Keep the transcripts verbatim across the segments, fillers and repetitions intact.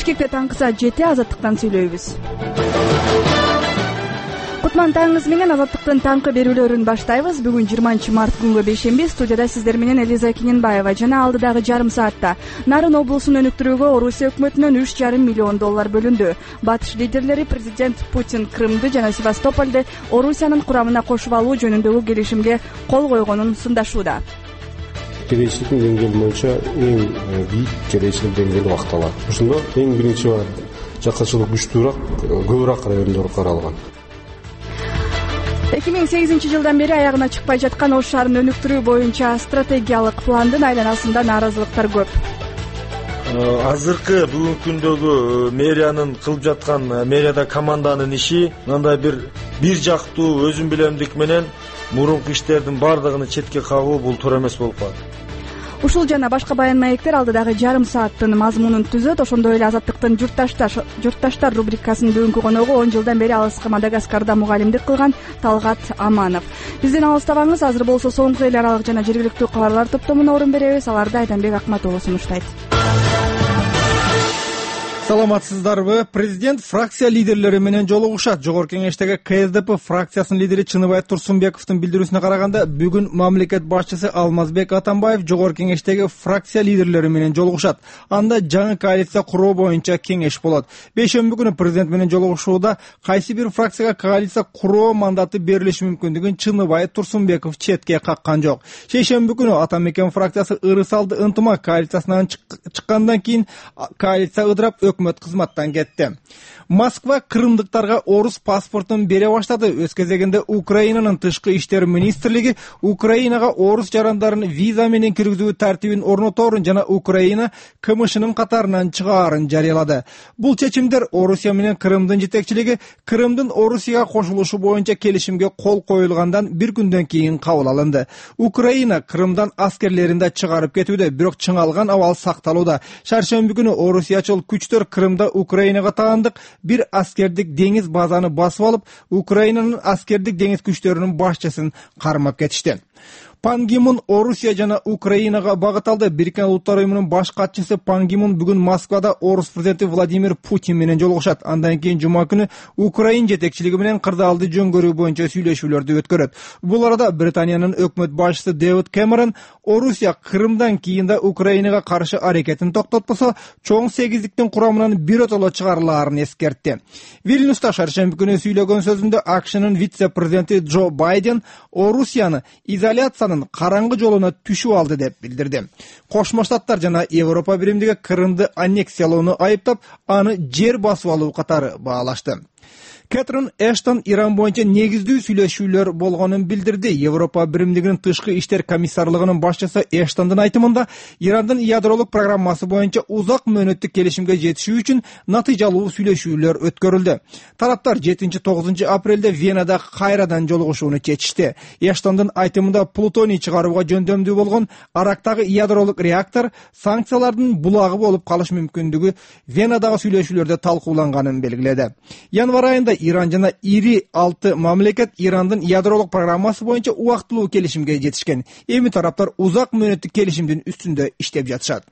Бишкекте таңкы саат жети Азаттыктан сүйлөйбүз. Кутман таңыңыз менен Азаттыктын таңкы берүүлөрүн баштайбыз. Бүгүн жыйырманчы март күнгө бейшемби. Студияда сиздер менен Элиза Киненбаева жана алдыдагы жарым саатта Нарын облусун өнүктүрүүгө Орусия өкмөтүнөн үч жарым миллион доллар бөлүндү. Батыш лидерлери президент Путин Крымды жана Севастополду Орусиянын курамына кошуп алуу жөнүндөгү келишимге кол койгонун сындашууда. Кедейчиликтин деңгээли боюнча эң бийик кедейчилик деңгээли убакталат. Ошондо эң биринчи жакынчылык күчтүүрөөк, көбүрөөк райондор каралган. эки миң сегизинчи жылдан бери аягына чыкпай жаткан Ош шаарын өнүктүрүү боюнча стратегиялык пландын айланасында нааразылыктар көп. Азыркы бүгүнкү күндөгү мэриянын кылып жаткан мэрияда команданын иши мындай бир бир жактуу өзүм билемдик менен мурунку иштердин бардыгын четке кагуу бул туура эмес болуп калат. Ушул жана башка баян маектер алдыдагы жарым сааттын мазмунун түзөт. Ошондой эле Азаттыктын журтташтар журтташтар рубрикасынын бүгүнкү коногу он жылдан бери алыскы Мадагаскарда мугалимдик кылган Талгат Аманов. Бизден алыстабаңыз. Азыр болсо соңку эл аралык жана жергиликтүү кабарлар топтомуна орун беребиз. Аларды Айданбек Акматову сунуштайт. Саламатсыздарбы? Президент фракция лидерлери менен жолугушат. Жогорку кеңештеги КСДП фракциясынын лидери Чыныбай Турсунбековдун билдирүүсүнө караганда, бүгүн мамлекет башчысы Алмазбек Атамбаев жогорку кеңештеги фракция лидерлери менен жолугушат. Анда жаңы коалиция куруу боюнча кеңеш болот. Бейшемби күнү президент менен жолугушууда кайсы бир фракцияга коалиция куруу мандаты берилиши мүмкүндүгүн Чыныбай Турсунбеков четке каккан жок. Шейшемби күнү Атамекен фракциясы ырысалды ынтымак коалициясынан чыккандан кийин коалиция ыдырап өкмөт кызматтан кетти. Москва крымдыктарга орус паспортун бере баштады. Өз кезегинде Украинанын тышкы иштер министрлиги Украинага орус жарандарын виза менен киргизүү тартибин орноторун жана Украина КМШнын катарынан чыгаарын жарыялады. Бул чечимдер Орусия менен Крымдын жетекчилиги Крымдын Орусияга кошулушу боюнча келишимге кол коюлгандан бир күндөн кийин кабыл алынды. Украина Крымдан аскерлерин да чыгарып кетүүдө, бирок чыңалган абал сакталууда. Шаршемби күнү Орусиячыл күчтөр Крымда Украинага таандык бир аскердик деңиз базаны басып алып, Украинанын аскердик деңиз күчтөрүнүн башчысын кармап кетишти. Пан Ги Мун Орусия жана Украинага багыт алды. Бириккен Улуттар уюмунун баш катчысы Пан Ги Мун бүгүн Москвада орус президенти Владимир Путин менен жолугушат. Андан кийин жума күнү Украин жетекчилиги менен кырдаалды жөнгөрүү боюнча сүйлөшүүлөрдү өткөрөт. Бул арада Британиянын өкмөт башчысы Дэвид Кэмерон Орусия Крымдан кийин да Украинага каршы аракетин токтотпосо, чоң сегиздиктин курамынан биротоло чыгарылаарын эскертти. Вильнюста шаршемби күнү сүйлөгөн сөзүндө АКШнын вице-президенти Джо Байден Орусияны изоляцияны караңгы жолуна түшүп алды деп билдирди. Кошмо Штаттар жана Европа биримдиги Крымды аннексиялоону айыптап, аны жер басып алуу катары баалашты. Кэтрин Эштон Иран боюнча негиздүү сүйлөшүүлөр болгонун билдирди. Европа биримдигинин тышкы иштер комиссарлыгынын башчысы Эштондун айтымында, Ирандын ядролук программасы боюнча узак мөөнөттүк келишимге жетишүү үчүн натыйжалуу сүйлөшүүлөр өткөрүлдү. Тараптар жетинчи тогузунчу апрелде Венада кайрадан жолугушууну чечишти. Эштондун айтымында плутоний чыгарууга жөндөмдүү болгон Арактагы ядролук реактор санкциялардын булагы болуп калыш мүмкүндүгү Венадагы сүйлөшүүлөрдө талкууланганын белгиледи. Январ айында Иран жана ири алты мамлекет Ирандын ядролук программасы боюнча убактылуу келишимге жетишкен. Эми тараптар узак мөөнөттүк келишимдин үстүндө иштеп жатышат.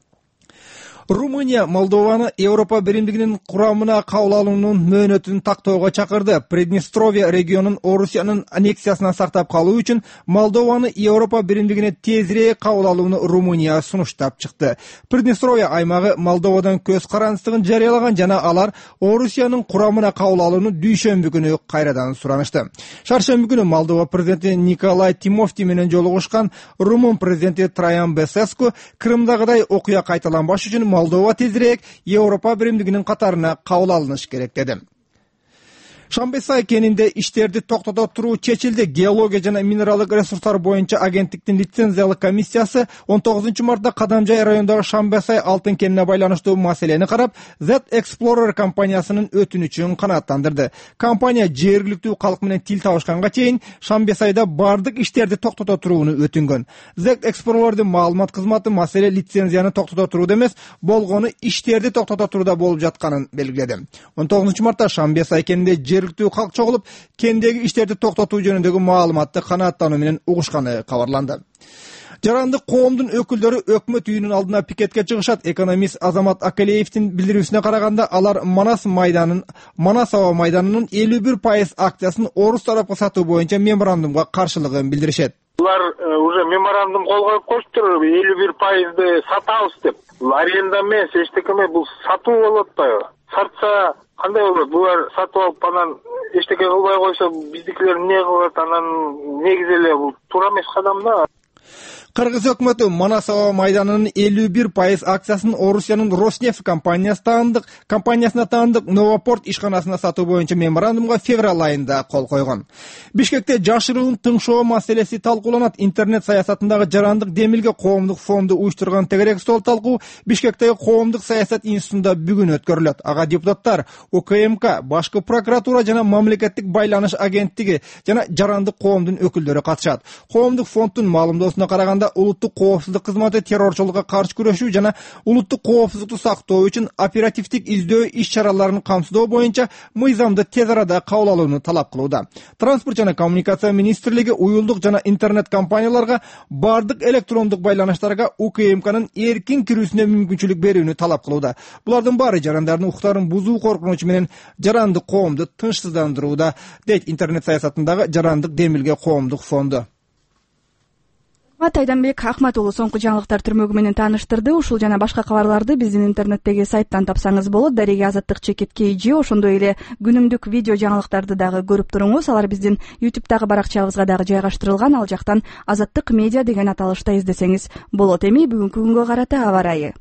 Румыния Молдованы Европа биримдигинин курамына кабыл алуунун мөөнөтүн тактоого чакырды. Приднестровье регионун Орусиянын аннексиясынан сактап калуу үчүн Молдованы Европа биримдигине тезирээк кабыл алууну Румыния сунуштап чыкты. Приднестровье аймагы Молдовадан көз карандысытыгын жарыялаган жана алар Орусиянын курамына кабыл алууну дүйшөмбү күнү кайрадан суранышты. Шаршемби күнү Молдова президенти Николай Тимофти менен жолугушкан румын президенти Траян Бесеску Крымдагыдай окуя кайталанбаш үчүн Молдова тезирээк Европа биримдигинин катарына кабыл алыныш керек деди. Шамбесай кенинде иштерди токтото туруу чечилди. Геология жана минералдык ресурстар боюнча агенттиктин лицензиялык комиссиясы он тогузунчу мартта Кадамжай районундагы Шамбесай алтын кенине байланыштуу маселени карап, Z Explorer компаниясынын өтүнүчүн канааттандырды. Компания жергиликтүү калк менен тил табышканга чейин Шамбесайда бардык иштерди токтото турууну өтүнгөн. Z Explorer'дин маалымат кызматы маселе лицензияны токтото туруууда эмес, болгону иштерди токтото турууда болуп жатканын белгиледи. он тогузунчу мартта Шамбесай кенинде жергиликтүү калк чогулуп, кендеги иштерди токтотуу жөнүндөгү маалыматты канааттануу менен угушканы кабарланды. Жарандык коомдун өкүлдөрү өкмөт үйүнүн алдына пикетке чыгышат. Экономист Азамат Акалеевдин билдирүүсүнө караганда, алар Манас майданын Манас аба майданынын элүү бир пайыз акциясын орус тарапка сатуу боюнча меморандумга каршылыгын билдиришет. Булар уже меморандум кол коюп коюштур, элүү бир пайызды сатабыз деп. Аренда эмес, эчтеке эмес, бул сатуу болуп атпайбы? Сатса кандай болот? Булар сатып алып анан эчтеке кылбай койсо, биздикилер эмне кылат? Анан негизи эле бул туура эмес кадам да. Кыргыз өкмөтү Манас аба майданынын элүү бир пайыз акциясын Орусиянын Роснефть компаниясы таандык компаниясына таандык Новопорт ишканасына сатуу боюнча меморандумга февраль айында кол койгон. Бишкекте жашыруун тыңшоо маселеси талкууланат. Интернет саясатындагы жарандык демилге коомдук фонду уюштурган тегерек стол талкуу Бишкектеги коомдук саясат институтунда бүгүн өткөрүлөт. Ага депутаттар О К М К, Башкы прокуратура жана мамлекеттик байланыш агенттиги жана жарандык коомдун өкүлдөрү катышат. Коомдук фонддун маалымдоосуна караганда, улуттук коопсуздук кызматы террорчулукка каршы күрөшүү жана улуттук коопсуздукту сактоо үчүн оперативдик издөө иш-чараларын камсыздоо боюнча мыйзамды тез арада кабыл алууну талап кылууда. Транспорт жана коммуникация министрлиги уюлдук жана интернет компанияларга бардык электрондук байланыштарга У К М К'нын эркин кирүүсүнө мүмкүнчүлүк берүүнү талап кылууда. Булардын баары жарандардын укуктарын бузуу коркунучу менен жарандык коомду тынчсыздандырууда, дейт интернет саясатындагы жарандык демилге коомдук фонду. Айданбек Ахмат уулу соңку жаңылыктар түрмөгү менен тааныштырды. Ушул жана башка кабарларды биздин интернеттеги сайттан тапсаңыз болот. Дареги Азаттык чекит кей жи, ошондой эле күнүмдүк видео жаңылыктарды дагы көрүп туруңуз. Алар биздин ютубтагы баракчабызга дагы жайгаштырылган. Ал жактан Азаттык медиа деген аталышта издесеңиз болот. Эми бүгүнкү күнгө карата аба ырайы.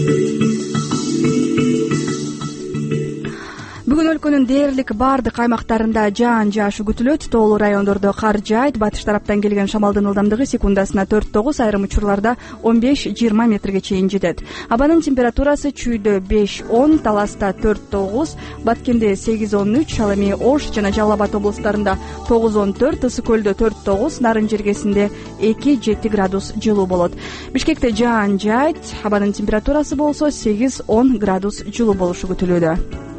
Бүгүн өлкөнүн дээрлик бардык аймактарында жаан жаашы күтүлөт. Тоолуу райондордо кар жаайт. Батыш тараптан келген шамалдын ылдамдыгы секундасына төрт тогуз, айрым учурларда он беш жыйырма метрге чейин жетет. Абанын температурасы чүйдө беш он, Таласта төрт тогуз, Баткенде сегиз он үч, ал эми Ош жана Жалал Абад облустарында тогуз он төрт, Ысык көлдө төрт тогуз, Нарын жергесинде эки жети градус жылуу болот. Бишкекте жаан жаайт. Абанын температурасы болсо сегиз он градус жылуу болушу күтүлүүдө.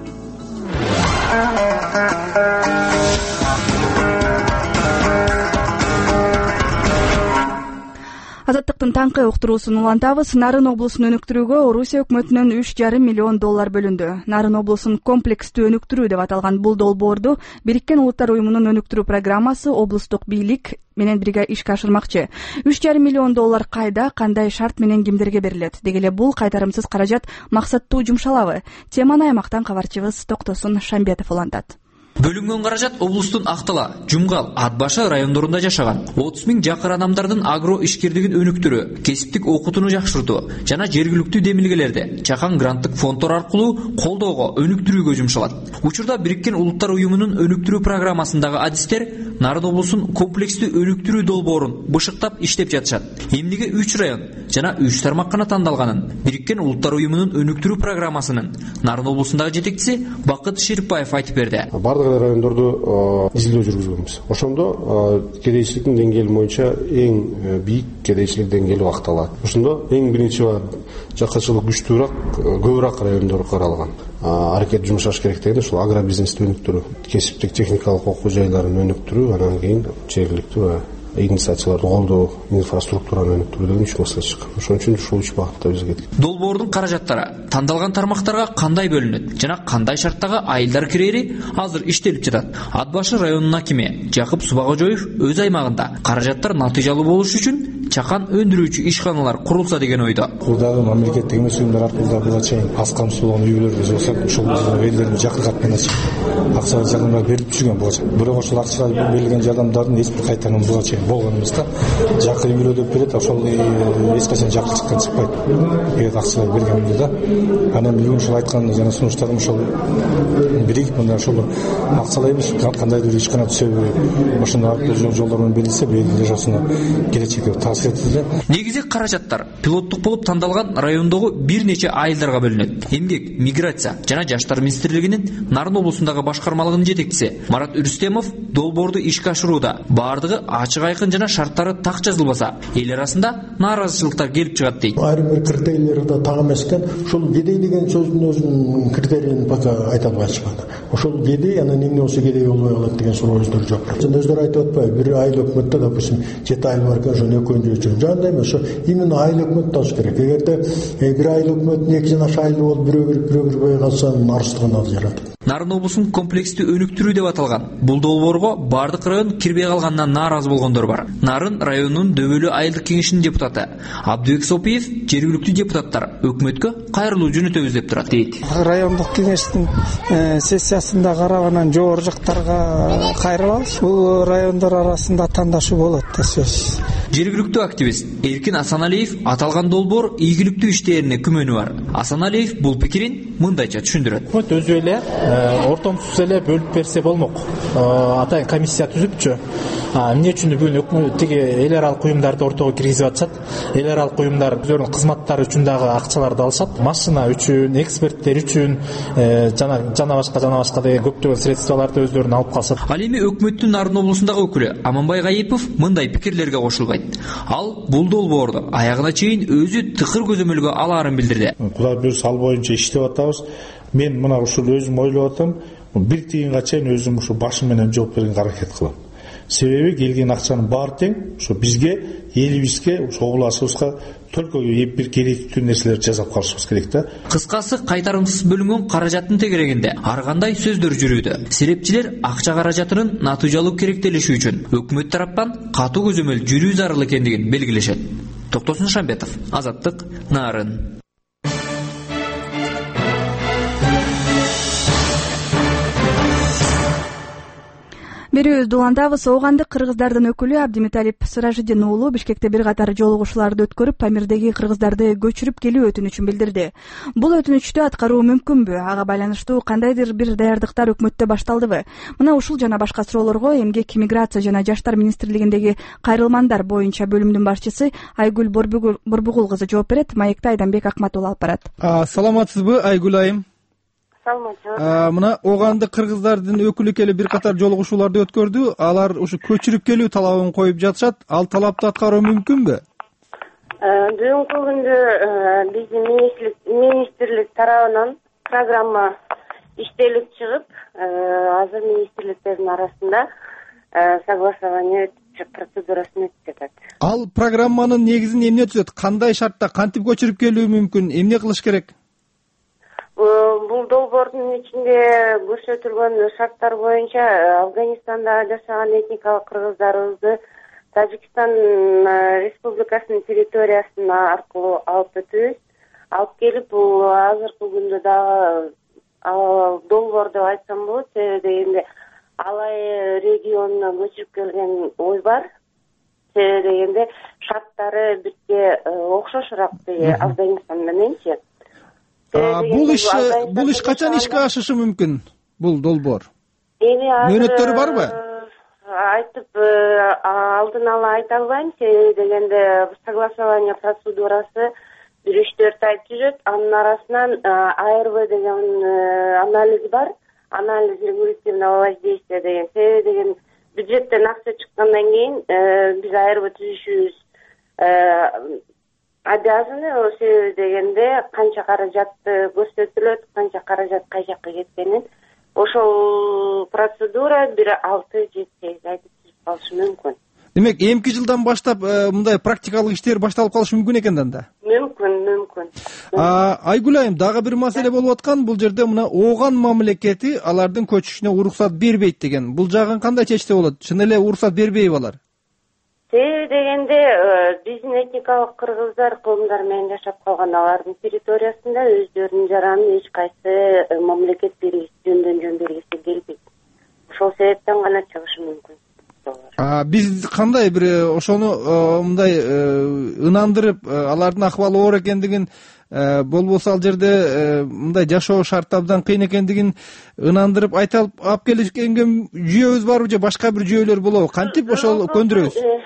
Азаттыктын таңкы уктуруусун улантабыз. Нарын облусун өнүктүрүүгө Орусия өкмөтүнөн үч жарым миллион доллар бөлүндү. Нарын облусун комплекстүү өнүктүрүү деп аталган бул долбоорду Бириккен Улуттар уюмунун өнүктүрүү программасы облустук бийлик менен бирге ишке ашырмакчы. үч жарым миллион доллар кайда, кандай шарт менен кимдерге берилет? Деги эле бул кайтарымсыз каражат максаттуу жумшалабы? Теманы аймактан кабарчыбыз Токтосун Шамбетов улантат. Бөлүнгөн каражат облустун Актала, Жумгал, Ат башы райондорунда жашаган отуз миң жакыр адамдардын агро ишкерлигин өнүктүрүү, кесиптик окутууну жакшыртуу жана жергиликтүү демилгелерди чакан гранттык фонддор аркылуу колдоого, өнүктүрүүгө жумшалат. Учурда Бириккен Улуттар уюмунун өнүктүрүү программасындагы адистер Нарын облусун комплекстүү өнүктүрүү долбоорун бышыктап иштеп жатышат. Эмнеге үч район жана үч тармак гана тандалганын Бириккен Улуттар уюмунун өнүктүрүү программасынын Нарын облусундагы жетекчиси Бакыт Ширпаев айтып берди. Райондорду изилдөө жүргүзгөнбүз. Ошондо кедейчиликтин деңгээли боюнча эң бийик кедейчилик деңгээли Актала. Ошондо эң биринчи жакачылык күчтүүрөөк, көбүрөөк райондор каралган. Аракет жумшаш керек деген ушул агробизнести өнүктүрүү, кесиптик техникалык окуу жайларын өнүктүрүү, анан кийин жергиликтүү инициацияларды колдоо, инфраструктураны өнүктүрүү деген үч маселе чыккан. Ошон үчүн ушул үч багытта биз кетик. Долбоордун каражаттары тандалган тармактарга кандай бөлүнөт жана кандай шарттагы айылдар кирери азыр иштелип жатат. Ат башы районунун акими Жакып Субагожоев өз аймагында каражаттар натыйжалуу болуш үчүн чакан өндүрүүчү ишканалар курулса деген ойдо. Бул дагы мамлекеттик эмес уюмдар аркылуу да буга чейин аз камсыз болгон үй бүлөлөргө болсок, ушул элдердин жакын катмана акча жардамдар берип жүргөн буга чейин. Бирок ошол акча берилген жардамдардын эч бир кайтарымы буга чейин болгон эмес да. Жакын үй бүлө деп берет, ошол эч качан жакын чыккан чыкпайт. Берет акчалар бергенде да. Анан бүгүн ушул айткан жана сунуштарым ошол биригип мына ошол акчалай эмес, кандайдыр ишкана түзөбү, ошону ар жолдор менен берилсе, белгилүү ошону келечекке таасир администрацияда. Негизи каражаттар пилоттук болуп тандалган райондогу бир нече айылдарга бөлүнөт. Эмгек, миграция жана жаштар министрлигинин Нарын облусундагы башкармалыгынын жетекчиси Марат Үрүстемов долбоорду ишке ашырууда баардыгы ачык айкын жана шарттары так жазылбаса, эл арасында нааразычылыктар келип чыгат дейт. Айрым бир критерийлери да так эмес экен. Ушул кедей деген сөздүн өзүнүн критерийин пока айта албайчыкты. Ошол кедей анан эмне болсо кедей болбой калат деген суроо өздөрү жок. Өздөрү айтып атпайбы, бир айыл өкмөттө, допустим, жети айыл бар экен, ошону экөөнү өчүрүп. Жандай эмес, ошо именно айыл өкмөттө алыш керек. Эгерде бир айыл өкмөттүн эки жана айылы болуп бирөө бир бирөө бирбей калса, арыстыгын ал жаратат. Нарын облусун комплекстүү өнүктүрүү деп аталган бул долбоорго бардык район кирбей калганынан нааразы болгондор бар. Нарын районунун Дөбөлүү айылдык кеңешинин депутаты Абдыбек Сопиев жергиликтүү депутаттар өкмөткө кайрылуу жөнөтөбүз деп турат дейт. Райондук кеңештин сессиясында карабанан жогору жактарга кайрылабыз. Бул райондор арасында тандашуу болот да сөзсүз. Жергиликтүү активист Эркин Асаналиев аталган долбоор ийгиликтүү иштээрине күмөнү бар. Асаналиев бул пикирин мындайча түшүндүрөт. Өкмөт өзү эле ортомсуз эле бөлүп берсе болмок. Атайын комиссия түзүпчү. Эмне үчүн бүгүн өкмөт тиги эл аралык уюмдарды ортого киргизип атышат. Эл аралык уюмдар өздөрүнүн кызматтары үчүн дагы акчаларды алышат. Машина үчүн, эксперттер үчүн жана жана башка жана башка деген көптөгөн средстволорду өздөрүнө алып калышат. Ал эми өкмөттүн Нарын облусундагы өкүлү Аманбай Гайипов мындай пикирлерге кошулбайт. Ал бул долбоорду аягына чейин өзү тыкыр көзөмөлгө алаарын билдирди. Кудай буюрса ал боюнча иштеп атабыз. Мен мына ушул өзүм ойлоп атам, бир тиынга чейин өзүм ушу башым менен жооп бергенге аракет кылам. Себеби келген акчанын баары тең, ошо бизге, элибизге, ошо обласыбызга только бир керектүү нерселер жасап калышыбыз керек да. Кыскасы кайтарымсыз бөлүнгөн каражаттын тегерегинде ар кандай сөздөр жүрүүдө. Серепчилер акча каражатынын натыйжалуу керектелиши үчүн өкмөт тараптан катуу көзөмөл жүрүү зарыл экендигин белгилешет. Токтосун Шамбетов, Азаттык, Нарын. Берүүбүздү улантабыз. Оогандык кыргыздардын өкүлү Абдимиталип Сыражидин уулу Бишкекте бир катар жолугушууларды өткөрүп, Памирдеги кыргыздарды көчүрүп келүү өтүнүчүн билдирди. Бул өтүнүчтү аткаруу мүмкүнбү? Ага байланыштуу кандайдыр бир даярдыктар өкмөттө башталдыбы? Мына ушул жана башка суроолорго Эмгек, миграция жана жаштар министрлигиндеги кайрылмандар боюнча бөлүмдүн башчысы Айгүл Борбугул кызы жооп берет. Маекте Айданбек Акматул алып барат. Саламатсызбы, Айгүл айым? Мына оогандык кыргыздардын өкүлү келип бир катар жолугушууларды өткөрдү. Алар ушу көчүрүп келүү талабын коюп жатышат. Ал талапты аткаруу мүмкүнбү? Бүгүнкү күндө биздин министрлик тарабынан программа иштелип чыгып, азыр министрликтердин арасында согласование процедурасын өтүп жатат. Ал программанын негизин эмне түзөт? Кандай шартта кантип көчүрүп келүү мүмкүн? Эмне кылыш керек? Бул долбоордун ичинде көрсөтүлгөн шарттар боюнча Афганистанда жашаган этникалык кыргыздарыбызды Тажикстан Республикасынын территориясына аркылуу алып өтүбүз. Алып келип, бул азыркы күндө дагы долбоор деп айтсам болот. Себеби дегенде Алай регионуна көчүрүп келген ой бар. Себеби дегенде шарттары бизге окшошураак Афганистан мененчи. Бул иш бул иш качан ишке ашышы мүмкүн? Бул долбоор. Мөөнөттөрү барбы? Айтып алдын ала айта албайм. Себеби дегенде согласование процедурасы бир үч төрт ай жүрөт. Анын арасынан АРВ деген анализ бар. Анализ регулятивного воздействия деген. Себеби деген бюджеттен акча чыккандан кийин биз АРВ түзүшүбүз обязаны. Себеби дегенде канча каражатты көрсөтүлөт, канча каражат кай жакка кеткенин. Ошол процедура бир алты жети сегиз айды түзүп калышы мүмкүн. Демек, эмки жылдан баштап мындай практикалык иштер башталып калышы мүмкүн экен да? Мүмкүн, мүмкүн. Айгүл айым, дагы бир маселе болуп аткан. Бул жерде мына ооган мамлекети алардын көчүшүнө уруксат бербейт деген. Бул жагын кандай чечсе болот? Чын эле уруксат бербейби алар? Себеби дегенде биздин этникалык кыргыздар коомдар менен жашап калган алардын территориясында өздөрүнүн жаранын эч кайсы мамлекет жөндөн жөн бергиси келбейт. Ошол себептен гана чыгышы мүмкүн. Биз кандай бир ошону мындай ынандырып, алардын акыбалы оор экендигин, болбосо ал жерде мындай жашоо шарты абдан кыйын экендигин ынандырып айта алып келишкенге жүйөбүз барбы же башка бир жүйөлөр болобу? Кантип ошол көндүрөбүз?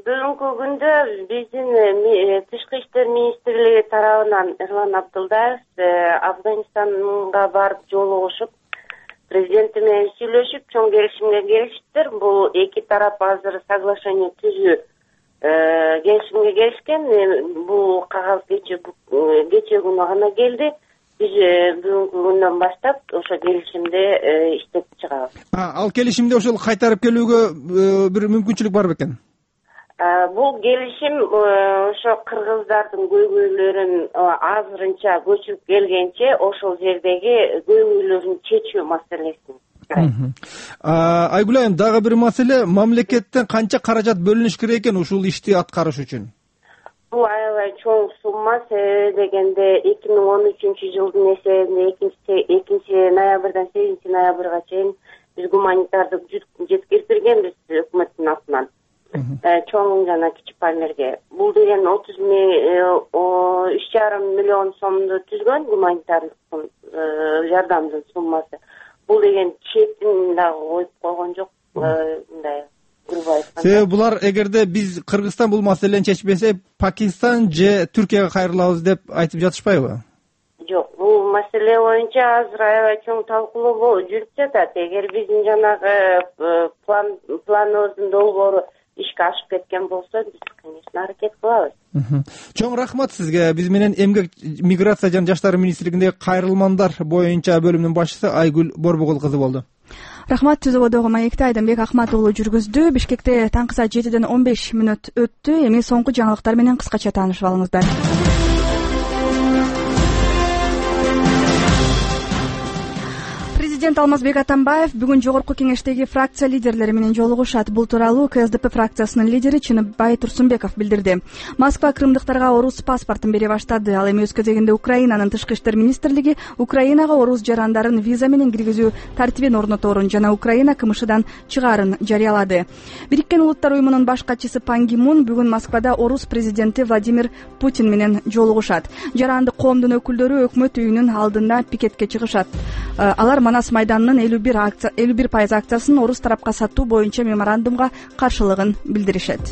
бүгүнкү күндө биздин тышкы иштер министрлиги тарабынан Эрлан Абдылдаев Афганистанга барып жолугушуп, президенти менен сүйлөшүп, чоң келишимге келишиптир. Бул эки тарап азыр соглашение түзүү келишимге келишкен. Бул кагаз кече кече күнү гана келди. Биз бүгүнкү күндөн баштап ошо келишимди иштеп чыгабыз. Ал келишимди ошол кайтарып келүүгө бир мүмкүнчүлүк бар бекен? Бул келишим ошо кыргыздардын көйгөйлөрүн азырынча көчүрүп келгенче ошол жердеги көйгөйлөрүн чечүү маселесин. Айгүл айым, дагы бир маселе, мамлекеттен канча каражат бөлүнүш керек экен ушул ишти аткарыш үчүн? Бул аябай чоң сумма, себеби дегенде эки миң он үчүнчү жылдын эсебинде экинчи ноябрдан сегизинчи ноябрга чейин биз гуманитардык жүк жеткиртиргенбиз өкмөттүн атынан. Чоң жана кичи памирге. Бул деген отуз үч жарым миллион сомду түзгөн гуманитардык жардамдын суммасы. Бул деген чектин дагы коюп койгон жок, мындай. Себеби булар эгерде биз Кыргызстан бул маселени чечпесе, Пакистан же Түркияга кайрылабыз деп айтып жатышпайбы? Жок, бул маселе боюнча азыр аябай чоң талкуулоо жүрүп жатат. Эгер биздин жанагы план планыбыздын долбоору ишке ашып кеткен болсо, биз, конечно, аракет кылабыз. Чоң рахмат сизге. Биз менен Эмгек, миграция жана жаштар министрлигиндеги кайрылмандар боюнча бөлүмүнүн башчысы Айгүл Борбогул кызы болду. Рахмат. Түзүүдөгү маекти Айдамбек Ахмат уулу жүргүздү. Бишкекте таңкы саат жетиден он беш мүнөт өттү. Эми соңку жаңылыктар менен кыскача таанышып алыңыздар. Президент Алмазбек Атамбаев бүгүн жогорку кеңештеги фракция лидерлери менен жолугушат. Бул тууралуу КСДП фракциясынын лидери Чыныбай Турсунбеков билдирди. Москва крымдыктарга орус паспортун бере баштады. Ал эми өз кезегинде Украинанын тышкы иштер министрлиги Украинага орус жарандарын виза менен киргизүү тартибин орноторун жана Украина КМШдан чыгаарын жарыялады. Бириккен Улуттар уюмунун баш катчысы Пан Ги Мун бүгүн Москвада орус президенти Владимир Путин менен жолугушат. Жарандык коомдун өкүлдөрү өкмөт үйүнүн алдына пикетке чыгышат. Алар Манас майданынын элүү бир пайыз акциясын орус тарапка сатуу боюнча меморандумга каршылыгын билдиришет.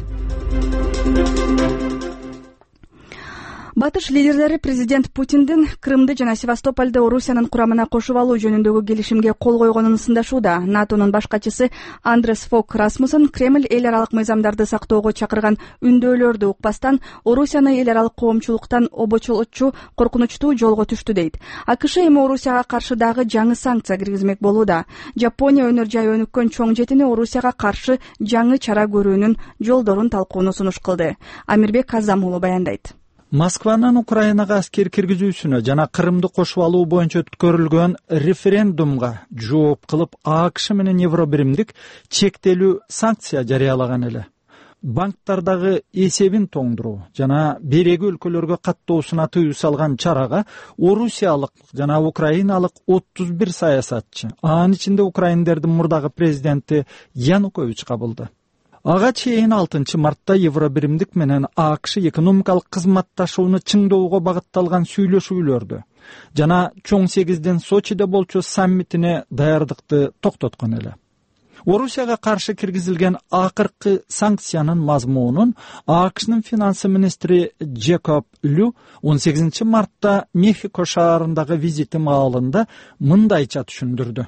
Батыш лидерлери президент Путиндин Крымды жана Севастополду Орусиянын курамына кошуп алуу жөнүндөгү келишимге кол койгонун сындашууда. НАТОнун баш катчысы Андрес Фок Расмуссен Кремль эл аралык мыйзамдарды сактоого чакырган үндөөлөрдү укпастан Орусияны эл аралык коомчулуктан обочолотчу коркунучтуу жолго түштү дейт. АКШ эми Орусияга каршы дагы жаңы санкция киргизмек болууда. Жапония өнөр жай өнүккөн чоң жетини Орусияга каршы жаңы чара көрүүнүн жолдорун талкууну сунуш кылды. Амирбек Казам уулу баяндайт. Москванын Украинага аскер киргизүүсүнө жана Крымды кошуп алуу боюнча өткөрүлгөн референдумга жооп кылып АКШ менен Евробиримдик чектелүү санкция жарыялаган эле. Банктардагы эсебин тоңдуруу жана береги өлкөлөргө каттоосуна тыюу салган чарага орусиялык жана украиналык отуз бир саясатчы, анын ичинде украиндердин мурдагы президенти Янукович кабылды. Ага чейин алтынчы мартта Евробиримдик менен АКШ экономикалык кызматташууну чыңдоого багытталган сүйлөшүүлөрдү жана чоң сегизден Сочиде болчу саммитине даярдыкты токтоткон эле. Орусияга каршы киргизилген акыркы санкциянын мазмунун АКШнын финансы министри Джекоб Лю он сегизинчи мартта Мехико шаарындагы визити маалында мындайча түшүндүрдү.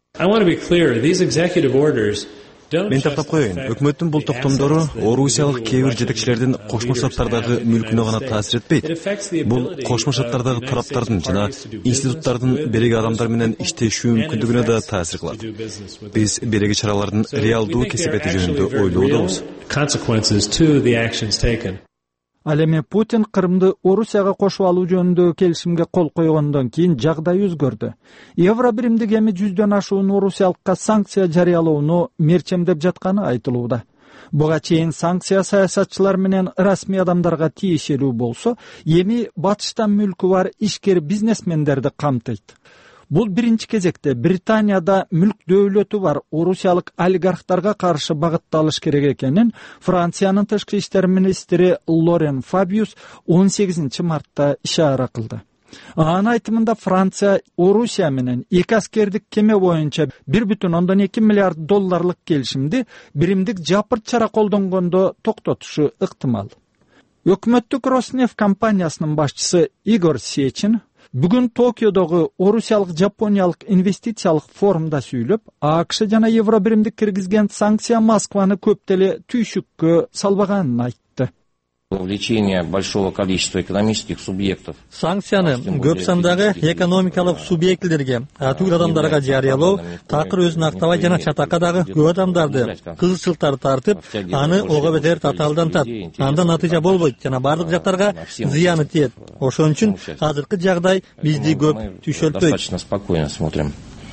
Мен тактап коеюн, өкмөттүн бул токтомдору орусиялык кээ бир жетекчилердин Кошмо Шаттардагы мүлкүнө гана таасир этпейт. Бул Кошмо Шаттардагы тораптардын жана институттардын береги адамдар менен иштешүү мүмкүндүгүнө да таасир кылат. Биз береги чаралардын реалдуу кесепети жөнүндө ойлоодобуз. Ал эми Путин Крымды Орусияга кошуп алуу жөнүндөгү келишимге кол койгондон кийин жагдай өзгөрдү. Евробиримдик эми жүздөн ашуун орусиялыкка санкция жарыялоону мерчемдеп жатканы айтылууда. Буга чейин санкция саясатчылар менен расмий адамдарга тиешелүү болсо, эми батыштан мүлкү бар ишкер бизнесмендерди камтыйт. Бул биринчи кезекте Британияда мүлк дөөлөтү бар орусиялык олигархтарга каршы багытталыш керек экенин Франциянын тышкы иштер министри Лорен Фабиус он сегизинчи мартта ишара кылды. Анын айтымында Франция Орусия менен эки аскердик кеме боюнча бир бүтүн ондон эки миллиард долларлык келишимди биримдик жапырт чара колдонгондо токтотушу ыктымал. Өкмөттүк Роснефть компаниясынын башчысы Игорь Сечин бүгүн Токиодогу орусиялык жапониялык инвестициялык форумда сүйлөп, АКШ жана Евро биримди киргизген санкция Москваны көп деле түйшүккө салбаганын айтты. Вовлечение большого количества экономических субъектов. Санкцияны көп сандагы экономикалык субъектлерге, атуу адамдарга жарыялоо, такыр өзүн актабай жана чатакка дагы көп адамдарды кызыкчылыктар тартып, аны ого бетер татаалдантат. Анда натыйжа болбойт жана бардык жактарга зыяны тиет. Ошон үчүн азыркы жагдай бизди көп түйшөлтпөйт. Достаточно спокойно смотрим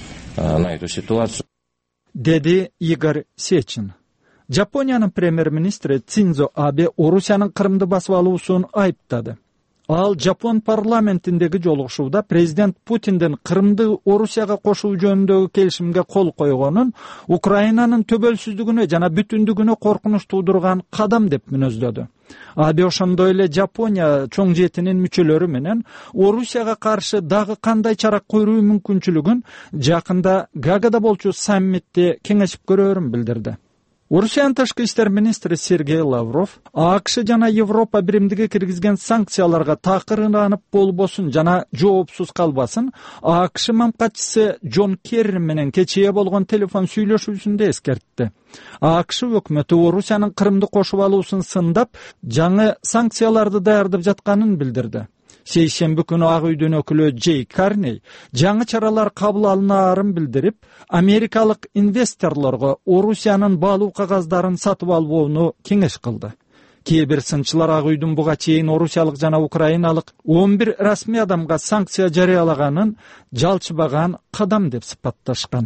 на эту ситуацию. Деди Игорь Сечин. Жапониянын премьер-министри Цинзо Абе Орусиянын Кырымды басып алуусун айыптады. Ал Жапон парламентиндеги жолугушууда президент Путиндин Кырымды Орусияга кошуу жөнүндөгү келишимге кол койгонун Украинанын төбөлсүздүгүнө жана бүтүндүгүнө коркунуч туудурган кадам деп мүнөздөдү. Абе ошондой эле Жапония чоң жетинин мүчөлөрү менен Орусияга каршы дагы кандай чара көрүү мүмкүнчүлүгүн жакында Гаагада болчу саммитте кеңешип көрөөрүн билдирди. Орусиянын тышкы иштер министри Сергей Лавров АКШ жана Европа биримдиги киргизген санкцияларга такырынып болбосун жана жоопсуз калбасын АКШ мамкатчысы Джон Керри менен кечээ болгон телефон сүйлөшүүсүндө эскертти. АКШ өкмөтү Орусиянын Кырымды кошуп алуусун сындап, жаңы санкцияларды даярдап жатканын билдирди. Сейшемби күнү Ак үйдүн өкүлү Джей Карней жаңы чаралар кабыл алынаарын билдирип, америкалык инвесторлорго Орусиянын баалуу кагаздарын сатып албоону кеңеш кылды. Кээ бир сынчылар Ак үйдүн буга чейин орусиялык жана украиналык он бир расмий адамга санкция жарыялаганын жалчыбаган кадам деп сыпатташкан.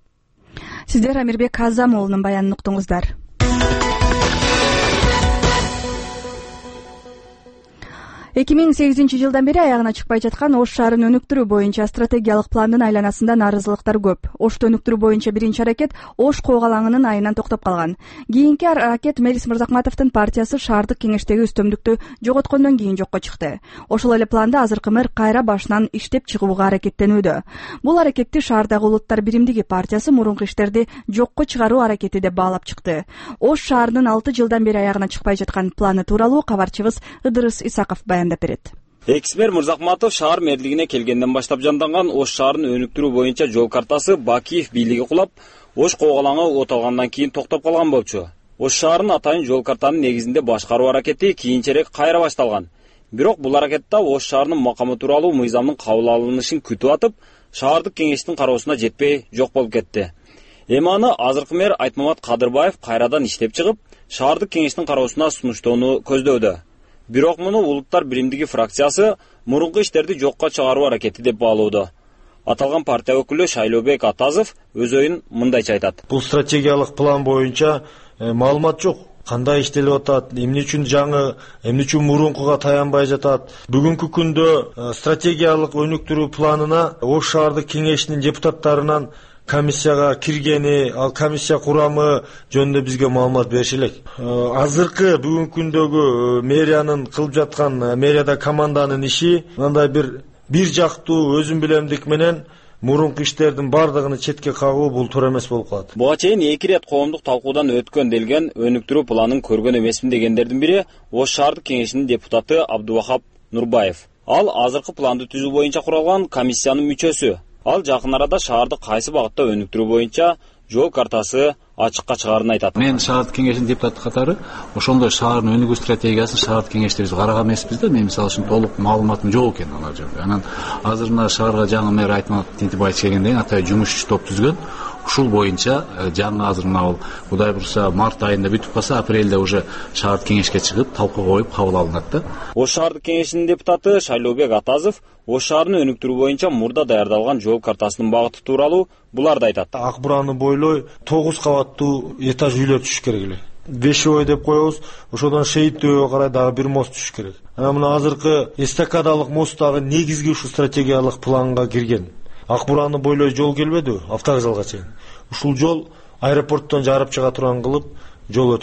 Сиздер Амирбек Азам уулунун баянын уктуңуздар. эки миң сегизинчи жылдан бери аягына чыкпай жаткан Ош шаарын өнүктүрүү боюнча стратегиялык пландын айланасында нааразылыктар көп. Ошто өнүктүрүү боюнча биринчи аракет Ош коогалаңынын айынан токтоп калган. Кийинки аракет Мелис Мырзакматовдун партиясы шаардык кеңештеги үстөмдүктү жоготкондон кийин жокко чыкты. Ошол эле планда азыркы мэр кайра башынан иштеп чыгууга аракеттенүүдө. Бул аракетти шаардагы улуттар биримдиги партиясы мурунку иштерди жокко чыгаруу аракети деп баалап чыкты. Ош шаарынын алты жылдан бери аягына чыкпай жаткан планы тууралуу кабарчыбыз Ыдырыс Исаков баяндап берет. Экс-мэр Мырзакматов шаар мэрлигине келгенден баштап жанданган Ош шаарын өнүктүрүү боюнча жол картасы Бакиев бийлиги кулап, Ош коогалаңы оталгандан кийин токтоп калган болчу. Ош шаарынын атайын жол картанын негизинде башкаруу аракети кийинчерээк кайра башталган. Бирок бул аракетте Ош шаарынын макамы тууралуу мыйзамдын кабыл алынышын күтүп атып, шаардык кеңештин кароосуна жетпей жок болуп кетти. Эми аны азыркы мэр Айтмамат Кадырбаев кайрадан иштеп чыгып, шаардык кеңештин кароосуна сунуштоону көздөөдө. Бирок муну улуттар биримдиги фракциясы мурунку иштерди жокко чыгаруу аракети деп баалоодо. Аталган партия өкүлү Шайлообек Атазов өз оюн мындайча айтат. Бул стратегиялык план боюнча э, маалымат жок. Кандай иштелип атат, эмне үчүн жаңы, эмне үчүн мурункуга таянбай жатат. Бүгүнкү күндө э, стратегиялык өнүктүрүү планына Ош шаардык кеңешинин депутаттарынан комиссияга киргени, ал комиссия курамы жөнүндө бизге маалымат бериши элек. Азыркы бүгүнкү күндөгү мэриянын кылып жаткан мэрияда команданын иши мындай бир бир жактуу өзүм билемдик менен мурунку иштердин бардыгын четке кагуу бул туура эмес болуп калат. Буга чейин эки ирет коомдук талкуудан өткөн делген өнүктүрүү планын көргөн эмесмин дегендердин бири Ош шаардык кеңешинин депутаты Абдувахап Нурбаев. Ал азыркы планды түзүү боюнча куралган комиссиянын мүчөсү. Ал жакын арада шаарды кайсы багытта өнүктүрүү боюнча жол картасы ачыкка чыгаарын айтат. Мен шаардык кеңештин депутаты катары ошондой шаардын өнүгүү стратегиясын шаардык кеңеште биз караган эмеспиз да. Мен мисалы үчүн толук маалыматым жок экен алар жөнүндө. Анан азыр мына шаарга жаңы мэр Айтмамат Тентибаев келгенден кийин атай жумушчу топ түзгөн. Ушул боюнча жаңы азыр мына Кудай бурса март айында бүтүп калса, апрелде уже шаардык кеңешке чыгып, талкууга коюп кабыл алынат да. Ош шаардык кеңешинин депутаты Шайлообек Атазов Ош шаарын өнүктүрүү боюнча мурда даярдалган жол картасынын багыты тууралуу буларды айтат. Ак бурааны бойлой тогуз кабаттуу этаж үйлөр түшүш керек эле. Бешой деп коебуз, ошодон Шейиттөөгө карай дагы бир мост түшүш керек. Анан мына азыркы эстакадалык мост дагы негизги ушул стратегиялык планга кирген. Ак бурааны бойлой жол келбеди, автовокзалга чейин. Ушул жол аэропорттон жарып чыга турган кылып жол өтөт.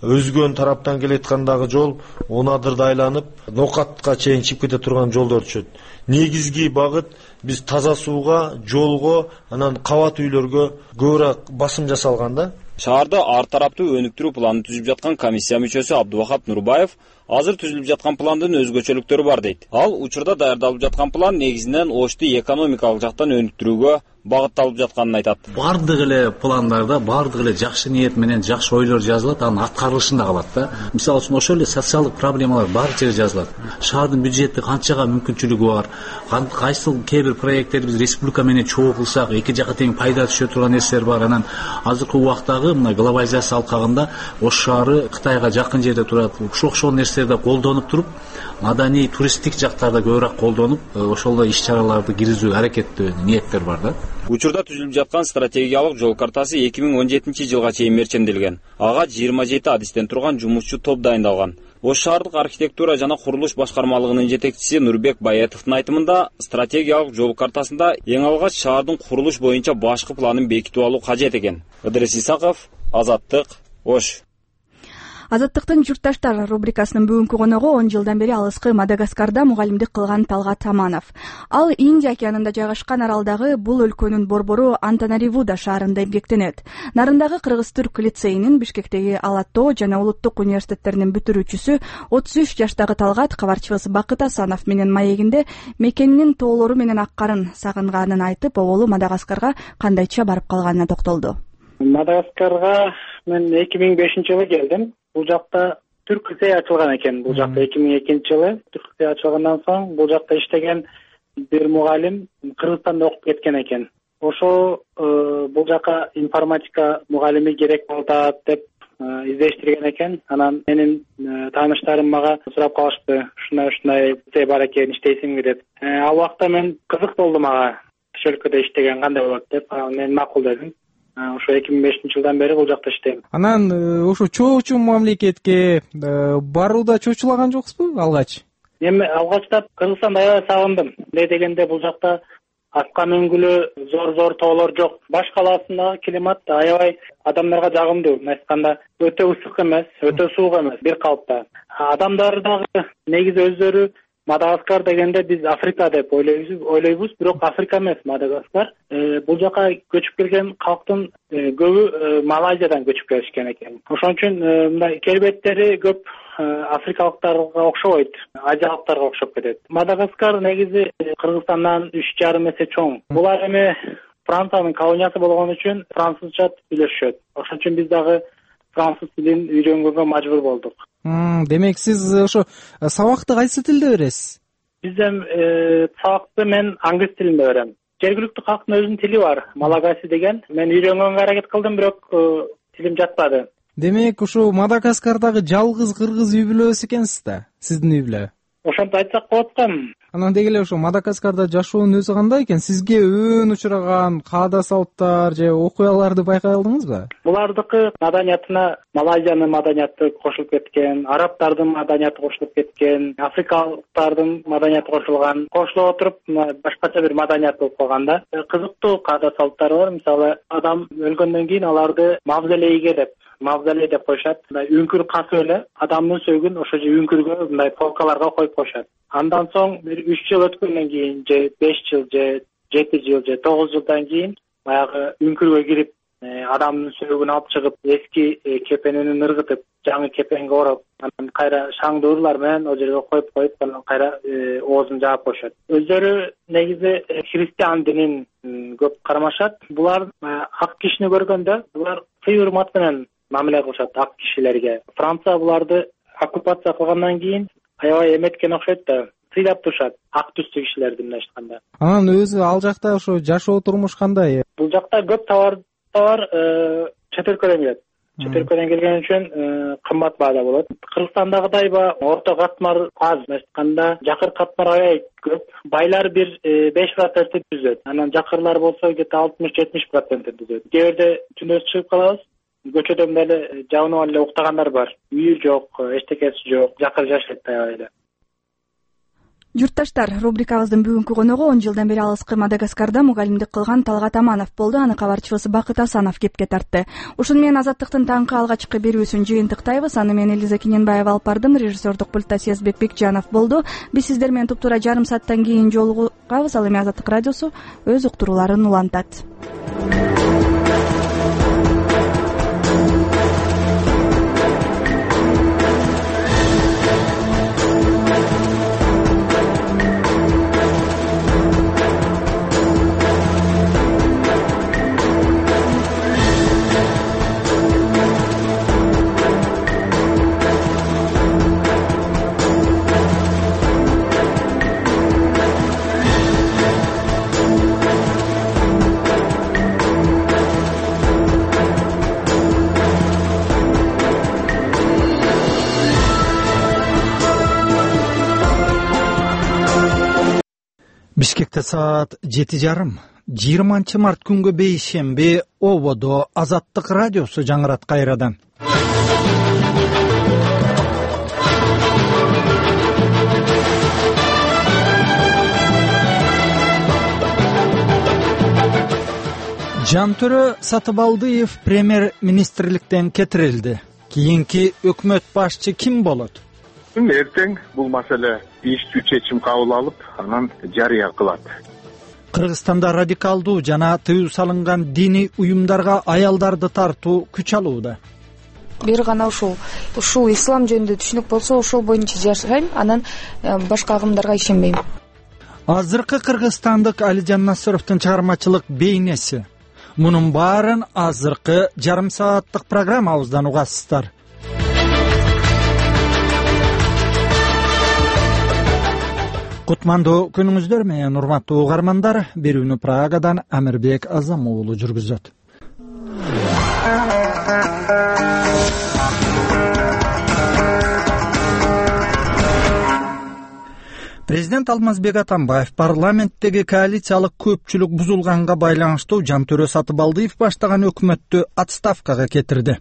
өзгөн тараптан келаткандагы жол он адырда айланып Нокатка чейин чыгып кете турган жолдор түшөт. Негизги багыт биз таза сууга, жолго, анан кабат үйлөргө көбүрөөк басым жасалган да. Шаарда ар тараптуу өнүктүрүү планын түзүп жаткан комиссия мүчөсү Абдубахат Нурбаев азыр түзүлүп жаткан пландын өзгөчөлүктөрү бар дейт. Ал учурда даярдалып жаткан план негизинен Ошто экономикалык жактан өнүктүрүүгө багытталып жатканын айтат. Бардык эле пландарда бардык эле жакшы ниет менен жакшы ойлор жазылат, анын аткарылышында калат да. Мисалы үчүн ошол эле социалдык проблемалар бар жерде жазылат. Шаардын бюджети канчага мүмкүнчүлүгү бар, кайсыл кээ бир проекттерди биз республика менен чогуу кылсак эки жака тең пайда түшө турган нерселер бар. Анан азыркы убактагы мына глобализация алкагында Ош шаары Кытайга жакын жерде турат. Ушул окшогон нерселерди колдонуп туруп, маданий туристтик жактарда көбүрөөк колдонуп, ошол иш-чараларды киргизүү аракеттүү ниеттер бар да. Учурда түзүлүп жаткан стратегиялык жол картасы эки миң он жетинчи жылга чейин мерченделген. Ага жыйырма жети адистен турган жумушчу топ дайындалган. Ош шаардык архитектура жана курулуш башкармалыгынын жетекчиси Нурбек Баятовдун айтымында, стратегиялык жол картасында эң алгач шаардын курулуш боюнча башкы планын бекитип алуу кажет экен. Ыдырыс Исаков, Азаттык, Ош. Азаттыктын журтташтар рубрикасынын бүгүнкү коногу он жылдан бери алыскы Мадагаскарда мугалимдик кылган Талгат Аманов. Ал Индия океанында жайгашкан аралдагы бул өлкөнүн борбору Антанаривуда шаарында эмгектенет. Нарындагы кыргыз-түрк лицейинин, Бишкектеги Ала-Тоо жана улуттук университеттеринин бүтүрүүчүсү отуз үч жаштагы Талгат кабарчыбыз Бакыт Асанов менен маегинде мекенинин тоолору менен аккарын сагынганын айтып, оболу Мадагаскарга кандайча барып калганына токтолду. Мадагаскарга мен эки миң бешинчи жылы келдим. Бул жакта түрк лицей ачылган экен. Бул жакта эки миң экинчи жылы түрк лицей ачылгандан соң бул жакта иштеген бир мугалим Кыргызстанда окуп кеткен экен. Ошо бул жака информатика мугалими керек болуп атат деп издештирген экен. Анан менин тааныштарым мага сурап калышты. Ушундай ушундай лицей бар экен, иштейсиңби деп. Ал убакта мен кызык болду мага. Ошол өлкөдө иштеген кандай болот деп. Мен макул дедим. Ошо эки миң бешинчи жылдан бери бул жакта иштейм. Анан ошо чоочу мамлекетке барууда чочулаган жоксузбу алгач? Эми алгачта Кыргызстанды аябай сагындым. Эмне дегенде бул жакта аскан өңгүлө зор-зор тоолор жок. Баш калаасындагы климат аябай адамдарга жагымдуу. Айтканда өтө ысык эмес, өтө суук эмес, бир калыпта. Адамдар дагы негизи өздөрү Мадагаскар дегенде биз Африка деп ойлойбуз, бирок Африка эмес Мадагаскар. Бул жака көчүп келген калктын көбү Малайзиядан көчүп келишкен экен. Ошон үчүн мындай келбеттери көп африкалыктарга окшобойт, азиялыктарга окшоп кетет. Мадагаскар негизи Кыргызстандан үч жарым эсе чоң. Булар эми Франциянын колониясы болгон үчүн французча сүйлөшөт. Ошон үчүн биз дагы француз тилин үйрөнгөнгө мажбур болдук. Демек сиз ошо сабакты кайсы тилде бересиз? Бизден сабакты мен англис тилинде берем. Жергиликтүү калктын өзүнүн тили бар, малагаси деген. Мен үйрөнгөнгө аракет кылдым, бирок тилим жатпады. Демек ушул Мадагаскардагы жалгыз кыргыз үй бүлөсү экенсиз да, сиздин үй бүлө. Ошентип айтсак болот го. Анан деги эле ошо Мадагаскарда жашоонун өзү кандай экен? Сизге өөн учураган каада салттар же окуяларды байкай алдыңызбы? Булардыкы маданиятына Малайзиянын маданияты кошулуп кеткен, арабтардын маданияты кошулуп кеткен, африкалыктардын маданияты кошулган. Кошулуп отуруп башкача бир маданият болуп калган да. Кызыктуу каада салттары бар. Мисалы, адам өлгөндөн кийин аларды мавзолейге деп мавзолей деп коюшат. Мындай үңкүр касып эле адамдын сөөгүн ошо же үңкүргө мындай полкаларга коюп коюшат. Андан соң бир үч жыл өткөндөн кийин же беш жыл же жети жыл же тогуз жылдан кийин баягы үңкүргө кирип адамдын сөөгүн алып чыгып эски кепенин ыргытып жаңы кепенге ороп анан кайра шаңдуурлар менен ал жерге коюп коюп анан кайра оозун жаап коюшат. Өздөрү негизи христиан динин көп кармашат. Булар ак кишини көргөндө булар сый урмат менен мамиле кылышат ак кишилерге. Франция буларды оккупация кылгандан кийин аябай эметкен окшойт да, сыйлап турушат ак түстүү кишилерди мындай айтканда. Анан өзү ал жакта ошо жашоо турмуш кандай? Бул жакта көп товар товар чет өлкөдөн келет. Чет өлкөдөн келген үчүн кымбат баада болот. Кыргызстандагыдай ба орто катмар аз, айтканда жакыр катмар аябай көп. Байлар бир беш процентти түзөт. Анан жакырлар болсо где-то алтымыш жетимиш процентти түзөт. Кээ бирде түндөс чыгып калабыз. Көчөдөн деле жабынып эле уктагандар бар. Үйү жок, эчтекеси жок, жакыр жашайт аябай эле. Журтташтар, рубрикабыздын бүгүнкү коногу он жылдан бери алыскы Мадагаскарда мугалимдик кылган Талгат Аманов болду. Аны кабарчыбыз Бакыт Асанов кепке тартты. Ушуну менен Азаттыктын таңкы алгачкы берүүсүн жыйынтыктайбыз. Аны мен Элиза Кененбаева алып бардым. Режиссердук пультта Сезбек Бекжанов болду. Биз сиздер менен туптуура жарым сааттан кийин жолугабыз. Ал эми Азаттык радиосу өз уктурууларын улантат. Бишкекте саат жети жарым. жыйырманчы март күнгө бейшемби ободо Азаттык радиосу жаңырат кайрадан. Жантөрө Сатыбалдыев премьер-министрликтен кетирилди. Кийинки өкмөт башчы ким болот? Эртең бул маселе тийиштүү чечим кабыл алып, анан жарыя кылат. Кыргызстанда радикалдуу жана тыюу салынган диний уюмдарга аялдарды тартуу күч алууда. Бир гана ушул ушул ислам жөнүндө түшүнүк болсо, ошол боюнча жашайм, анан башка агымдарга ишенбейм. Азыркы кыргызстандык Алижан Насыровдун чыгармачылык бейнеси. Мунун баарын азыркы жарым сааттык программабыздан угасыздар. Кутмандуу күнүңүздөр менен урматтуу угармандар, берүүнү Прагадан Амирбек Азам уулу жүргүзөт. Президент Алмазбек Атамбаев парламенттеги коалициялык көпчүлүк бузулганга байланыштуу Жантөрө Сатыбалдыев баштаган өкмөттү отставкага кетирди.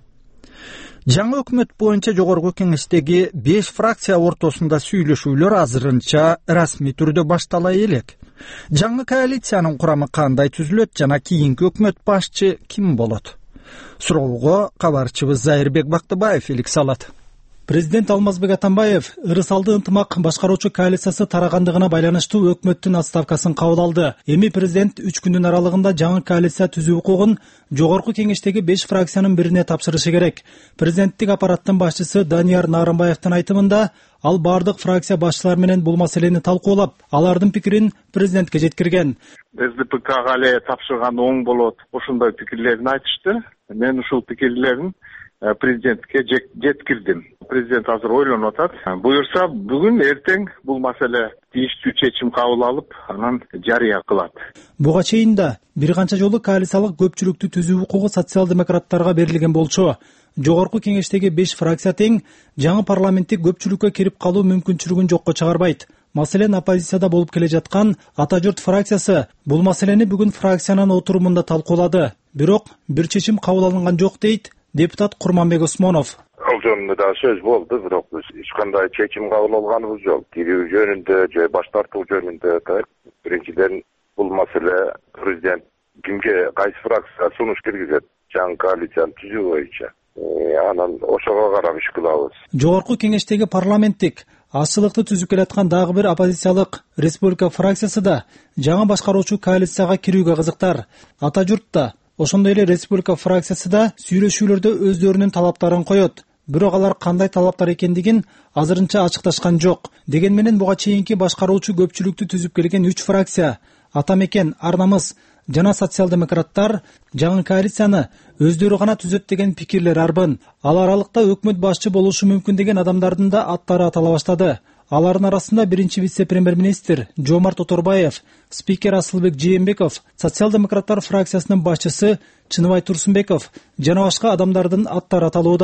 Жаңы өкмөт боюнча жогорку кеңештеги беш фракция ортосунда сүйлөшүүлөр азырынча расмий түрдө баштала элек. Жаңы коалициянын курамы кандай түзүлөт жана кийинки өкмөт башчы ким болот? Суроого кабарчыбыз Зайырбек Бактыбаев элик салат. Президент Алмазбек Атамбаев ырысалдуу ынтымак башкаруучу коалициясы тарагандыгына байланыштуу өкмөттүн отставкасын кабыл алды. Эми президент үч күндүн аралыгында жаңы коалиция түзүү укугун жогорку кеңештеги беш фракциянын бирине тапшырышы керек. Президенттик аппараттын башчысы Данияр Нарымбаевдин айтымында, ал бардык фракция башчылары менен бул маселени талкуулап, алардын пикирин президентке жеткирген. СДПКга эле тапшырган оң болот, ошондой пикирлерин айтышты. Мен ушул пикирлерин президентке жеткирдим. Президент азыр ойлонуп атат. Буюрса, бүгүн эртең бул маселе тийиштүү чечим кабыл алып, анан жарыя кылат. Буга чейин да бир канча жолу коалициялык көпчүлүктү түзүү укугу социал-демократтарга берилген болчу. Жогорку кеңештеги беш фракция тең жаңы парламенттик көпчүлүккө кирип калуу мүмкүнчүлүгүн жокко чыгарбайт. Маселен, оппозицияда болуп келе жаткан Ата журт фракциясы бул маселени бүгүн фракциянын отурумунда талкуулады. Бирок бир чечим кабыл алынган жок дейт депутат Курманбек Осмонов. Ал жөнүндө да сөз болду, бирок биз эч кандай чечим кабыл алганыбыз жок. Кирүү жөнүндө же баш тартуу жөнүндө биринчиден бул маселе президент кимге кайсы фракция сунуш киргизет жаңы коалицияны түзүү боюнча. Анан ошого карап иш кылабыз. Жогорку кеңештеги парламенттик ачылыкты түзүп келаткан дагы бир оппозициялык республика фракциясы да жаңы башкаруучу коалицияга кирүүгө кызыктар. Ата журтта, ошондой эле республика фракциясы да сүйлөшүүлөрдө өздөрүнүн талаптарын коет. Бирок алар кандай талаптар экендигин азырынча ачыкташкан жок. Деген менен буга чейинки башкаруучу көпчүлүктү түзүп келген үч фракция Ата Мекен, Ар намыс жана социал-демократтар жаңы коалицияны өздөрү гана түзөт деген пикирлер арбын. Ал аралыкта өкмөт башчы болушу мүмкүн деген адамдардын да аттары атала баштады. Алардын арасында биринчи вице-премьер-министр Жомарт Оторбаев, спикер Асылбек Жээнбеков, социал-демократтар фракциясынын башчысы Чыныбай Турсунбеков жана башка адамдардын аттары аталууда.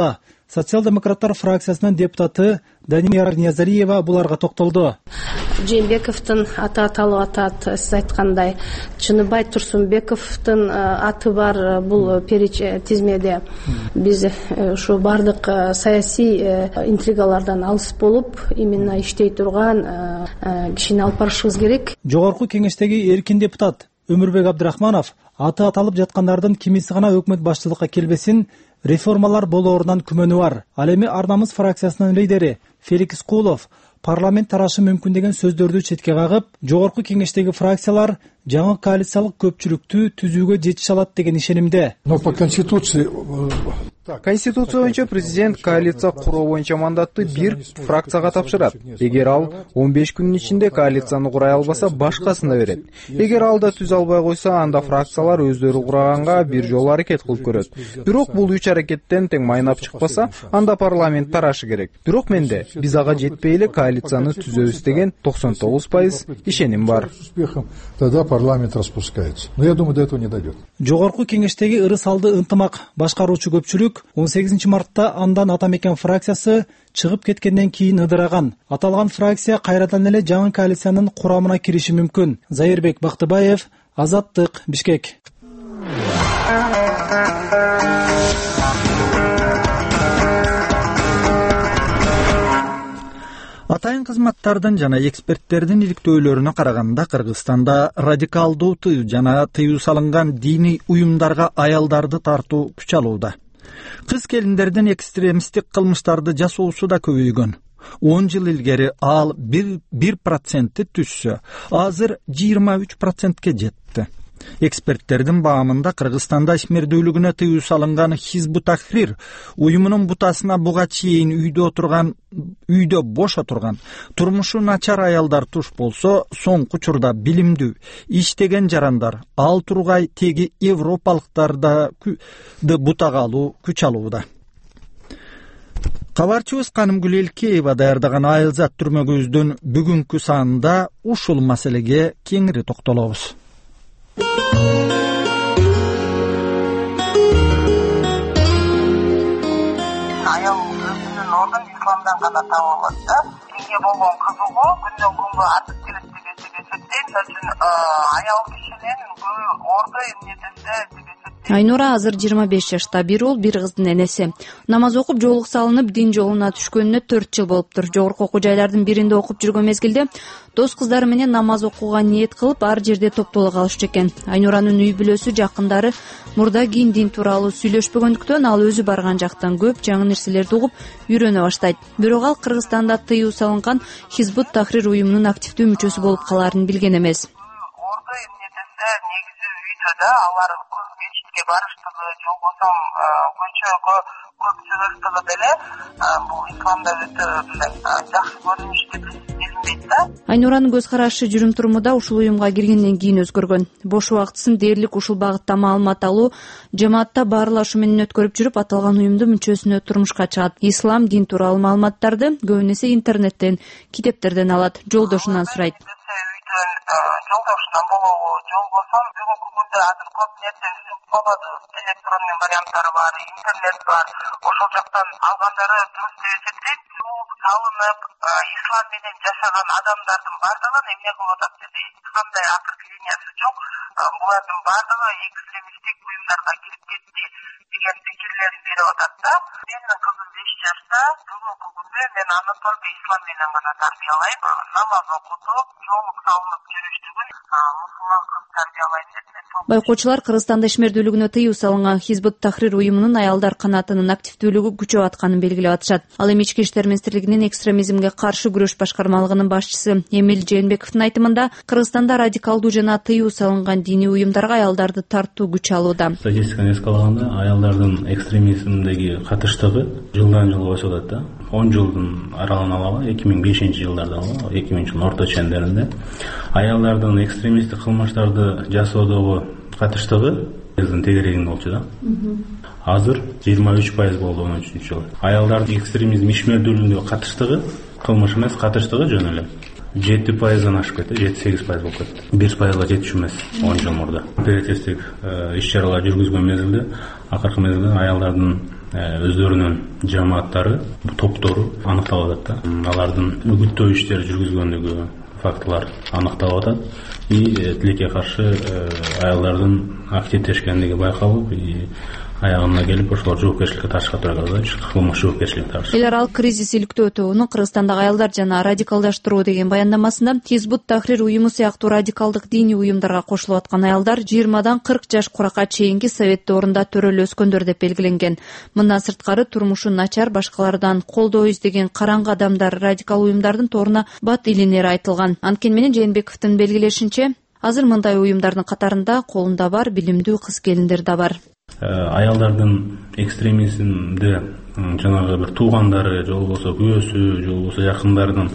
социал демократтар фракциясынын депутаты Дания Ниязариева буларга токтолду. Жээнбековдун аты аталып атат, сиз айткандай. Чыныбай Турсунбековдун аты бар бул переч тизмеде. Биз ушу бардык саясий интригалардан алыс болуп, именно иштей турган кишини алып барышыбыз керек. Жогорку кеңештеги эркин депутат Өмүрбек Абдрахманов аты аталып жаткандардын кимиси гана өкмөт башчылыкка келбесин, реформалар болоорунан күмөнү бар. Ал эми Ар намыс фракциясынын лидери Феликс Кулов парламент тарашы мүмкүн деген сөздөрдү четке кагып, жогорку кеңештеги фракциялар жаңы коалициялык көпчүлүктү түзүүгө жетише алат деген ишенимде. Но по конституции Конституция боюнча президент коалиция куруу боюнча мандатты бир фракцияга тапшырат. Эгер ал он беш күнүн ичинде коалицияны курай албаса, башкасына берет. Эгер ал да түзө албай койсо, анда фракциялар өздөрү кураганга бир жолу аракет кылып көрөт. Бирок бул үч аракеттен тең майнап чыкпаса, анда парламент тарашы керек. Бирок менде биз ага жетпей эле коалицияны түзөбүз деген токсон тогуз пайыз ишеним бар. Тогда парламент распускается. Но я думаю, до этого не дойдет. Жогорку кеңештеги ырыс алды ынтымак башкаруучу көпчүлүк он сегизинчи мартта андан Ата Мекен фракциясы чыгып кеткенден кийин ыдыраган. Аталган фракция кайрадан эле жаңы коалициянын курамына кириши мүмкүн. Зайырбек Бактыбаев, Азаттык, Бишкек. Атайын кызматтардын жана эксперттердин иликтөөлөрүнө караганда, Кыргызстанда радикалдуу жана тыюу салынган диний уюмдарга аялдарды тартуу күч алууда. Кыз келиндердин экстремисттик кылмыштарды жасоосу да көбөйгөн. он жыл илгери ал бир процентти түшсө, азыр жыйырма үч процентке жетти. Эксперттердин баамында Кыргызстанда ишмердүүлүгүнө тыюу салынган Хизбут Тахрир уюмунун бутасына буга чейин үйдө отурган, үйдө бош отурган, турмушу начар аялдар туш болсо, соңку учурда билимдүү, иштеген жарандар, ал тургай теги европалыктарды бутага алуу күч алууда. Кабарчыбыз Канымгүл Элкеева даярдаган Айылзат түрмөгүбүздүн бүгүнкү санында ушул маселеге кеңири токтолобуз. Аял өзүнүн ордун исламдан гана таба алат да. Динге болгон кызыгуу күндөн күнгө артып келет деп эсептейм. Мисалы үчүн аял кишинин орду эмнедесе деп эсептейм. Айнура азыр жыйырма беш жашта, бир уул, бир кыздын энеси. Намаз окуп, жоолук салынып, дин жолуна түшкөнүнө төрт жыл болуптур. Жогорку окуу жайлардын биринде окуп жүргөн мезгилде дос кыздары менен намаз окууга ниет кылып, ар жерде топтоло калышчу экен. Айнуранын үй бүлөсү, жакындары мурда кийин дин тууралуу сүйлөшпөгөндүктөн ал өзү барган жактан көп жаңы нерселерди угуп, үйрөнө баштайт. Бирок ал Кыргызстанда тыюу салынган Хизбут Тахрир уюмунун активдүү мүчөсү болуп калаарын билген эмес. Орду эмнетесе негизи үйдө алар көп мечитке барыштыгы, жолбосо көчөгө көп чыгыштыгы деле бул исламда өтө жакшы көрүнүш деп билинбейт да. Айнуранын көз карашы, жүрүм туруму да ушул уюмга киргенден кийин өзгөргөн. Бош убактысын дээрлик ушул багытта маалымат алуу, жамаатта баарлашуу менен өткөрүп жүрүп, аталган уюмдун мүчөсүнө турмушка чыгат. Ислам, дин тууралуу маалыматтарды көбүн эсе интернеттен, китептерден алат, жолдошунан сурайт. Жолдошунан болобу, жолбосо бүгүнкү күндө азыр көп нерсе үзүп калбады. Электронный варианттары бар, интернет бар. Ошол жактан алгандары дурус деп эсептейм. Суук салынып, ислам менен жашаган адамдардын бардыгын эмне кылып атат деди. Эч кандай определениясы жок. Булардын бардыгы экстремисттик уюмдарга кирип кетти деген пикирлерин берип атат да. Менин кызым беш жашта, бүгүнкү күндө мен аны только ислам менен гана тарбиялайм. Намаз окутуп, жоолук салынып жүрүштүгүн мусулман кыз тарбиялайм деп мен. Байкоочулар Кыргызстанда ишмердүүлүгүнө тыюу салынган Хизбут Тахрир уюмунун аялдар канатынын активдүүлүгү күчөп атканын белгилеп атышат. Ал эми Ички иштер министрлигинин экстремизмге каршы күрөш башкармалыгынын башчысы Эмил Жээнбековдун айтымында, Кыргызстанда радикалдуу жана тыюу салынган диний уюмдарга аялдарды тартуу күч алууда. Статистиканы эске алганда, аялдардын экстремизмдеги катыштыгы жылдан жылга өсүп атат да. он жылдын аралыгын алалы, эки миң бешинчи жылдарда алалы, эки миңинчи жылдын орто чендеринде аялдардын экстремисттик кылмыштарды жасоодогу катыштыгы биздин тегерегинде болчу да. Азыр жыйырма үч пайыз болду он үчүнчү жылы. Аялдардын экстремизм ишмердүүлүгүндөгү катыштыгы, кылмыш эмес, катыштыгы жөн эле жети пайыздан ашып кетти, жети сегиз пайыз болуп кетти. бир пайызга жетишүү эмес он жыл мурда. Оперативдик иш чаралар жүргүзгөн мезгилде, акыркы мезгилде аялдардын өздөрүнүн жамааттары, топтору аныкталып атат да. Алардын үгүттөө иштери жүргүзгөндүгү фактылар аныкталып атат. И тилекке каршы аялдардын активдешкендиги байкалып, аягына келип ошолор жоопкерчиликке тартышка туура келет. Кылмыш жоопкерчиликке тартыш. Эл аралык кризис иликтөө өтүүнүн Кыргызстандагы аялдар жана радикалдаштыруу деген баяндамасында Хизбут Тахрир уюму сыяктуу радикалдык диний уюмдарга кошулуп аткан аялдар жыйырмадан кырк жаш куракка чейинки совет доорунда төрөлүп өскөндөр деп белгиленген. Мындан сырткары турмушу начар, башкалардан колдоо издеген караңгы адамдар радикал уюмдардын торуна бат илинери айтылган. Анткени менен Жээнбековдун белгилешинче, азыр мындай уюмдардын катарында колунда бар билимдүү кыз келиндер да бар. Аялдардын экстремизмде жанагы бир туугандары, же болбосо күйөөсү, же болбосо жакындарынын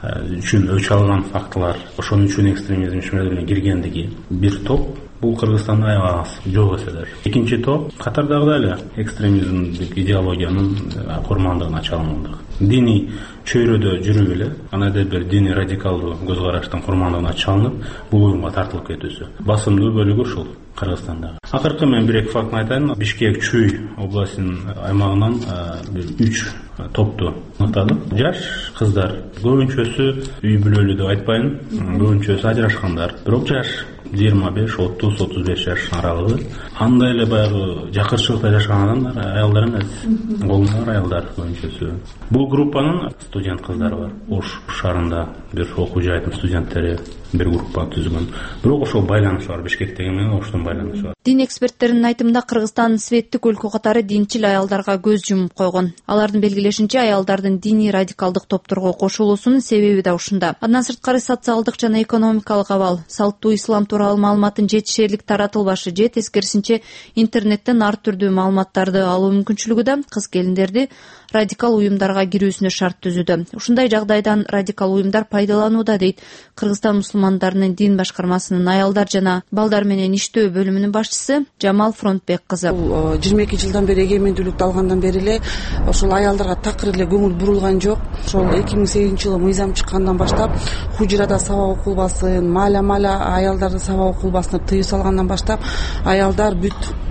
үчүн өч алган фактылар, ошон үчүн экстремизм ишмердине киргендиги бир топ. Бул Кыргызстанда аябай аз, жок эселер. Экинчи топ катардагы эле экстремизмдик идеологиянын курмандыгына чалынгандык. Диний чөйрөдө жүрүп эле, анада бир диний радикалдуу көз караштын курмандыгына чалынып, бул уюмга тартылып кетүүсү. Басымдуу бөлүгү ушул Кыргызстандагы. Акыркы мен бир эки фактын айтайын. Бишкек Чүй областынын аймагынан бир үч топту аныктадык. Жаш кыздар, көбүнчөсү үй бүлөлүү деп айтпайын, көбүнчөсү ажырашкандар. Бирок жаш жыйырма беш, отуз, отуз беш жаш аралыгы. Андай эле баягы жакырчылыкта жашаган адамдар, аялдар эмес, колунда бар аялдар көбүнчөсү. Бул группанын студент кыздары бар. Ош шаарында бир окуу жайдын студенттери бир группа түзгөн. Бирок ошол байланыш бар, Бишкектеги менен Оштун байланышы бар. Дин эксперттеринин айтымында Кыргызстан светтик өлкө катары динчил аялдарга көз жумуп койгон. Алардын белгилешинче, аялдардын диний радикалдык топторго кошулуусунун себеби да ушунда. Андан сырткары социалдык жана экономикалык абал, салттуу ислам тууралуу маалыматтын жетишерлик таратылбашы же тескерисинче интернеттен ар түрдүү маалыматтарды алуу мүмкүнчүлүгү да кыз келиндерди радикал уюмдарга кирүүсүнө шарт түзүүдө. Ушундай жагдайдан радикал уюмдар пайдаланууда, дейт Кыргызстан мусулмандарынын дин башкармасынын аялдар жана балдар менен иштөө бөлүмүнүн башчысы Жамал Фронтбек кызы. жыйырма эки жылдан бери эгемендүүлүктү алгандан бери эле ошол аялдарга такыр эле көңүл бурулган жок. Ошол эки миң сегизинчи жылы мыйзам чыккандан баштап хужрада сабак окулбасын, маля маля аялдарды сабак окулбасына тыюу салгандан баштап аялдар бүт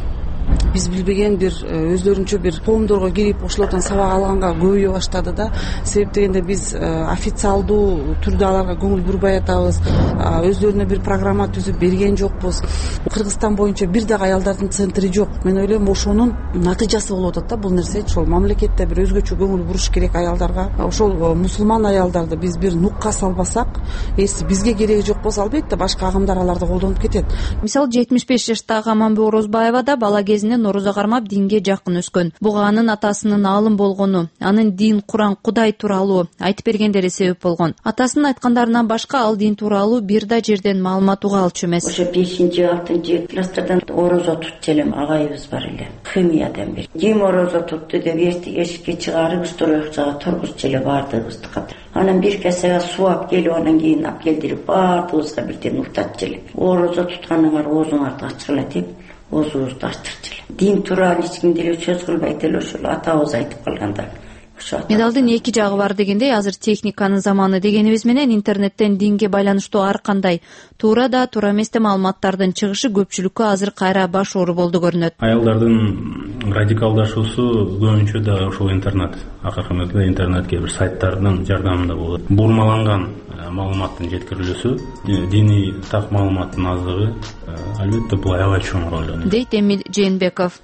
биз билбеген бир өздөрүнчө бир коомдорго кирип ошолордон сабак алганга көбөйө баштады да. Себеп дегенде биз официалдуу түрдө аларга көңүл бурбай атабыз, өздөрүнө бир программа түзүп берген жокпуз. Кыргызстан боюнча бир дагы аялдардын центри жок. Мен ойлойм, ошонун натыйжасы болуп атат да бул нерсе. Ошол мамлекетте бир өзгөчө көңүл буруш керек аялдарга. Ошол мусулман аялдарды биз бир нукка салбасак, эси бизге кереги жок болсо, албетте башка агымдар аларды колдонуп кетет. Мисалы жетимиш беш жаштагы Аманбек Орозбаева да бала кезинен орозо кармап динге жакын өскөн. Буга анын атасынын аалым болгону, анын дин, Куран, Кудай тууралуу айтып бергендери себеп болгон. Атасынын айткандарынан башка ал дин тууралуу бир да жерден маалымат уга алчу эмес. Ошо бешинчи алтынчы класстардан орозо тутчу элем агайыбыз бар эле. Химиядан бери. Ким орозо тутту деп эртең эшикке чыгарып сторожчага тургузчу эле баардыгыбызды катыр. Анан бир касега суу алып келип, анан кийин алып келдирип баардыгыбызга бирден уктатчу эле. Орозо тутканыңар оозуңарды ачкыла деп оозубузду ачтырчу эле. Дин тууралуу эч ким деле сөз кылбайт эле, ошол атабыз айтып калганда. Медалдын эки жагы бар дегендей, азыр техниканын заманы дегенибиз менен интернеттен динге байланыштуу ар кандай туура да туура эмес да маалыматтардын чыгышы көпчүлүккө азыр кайра баш оор болду көрүнөт. Аялдардын радикалдашуусу көбүнчө да ошол интернет, акыркы мезгилде интернетке бир сайттардын жардамында болот. Бурмаланган маалыматтын жеткирилүүсү, диний так маалыматтын аздыгы албетте бул аябай чоң роль ойнойт, дейт Эмил Жээнбеков.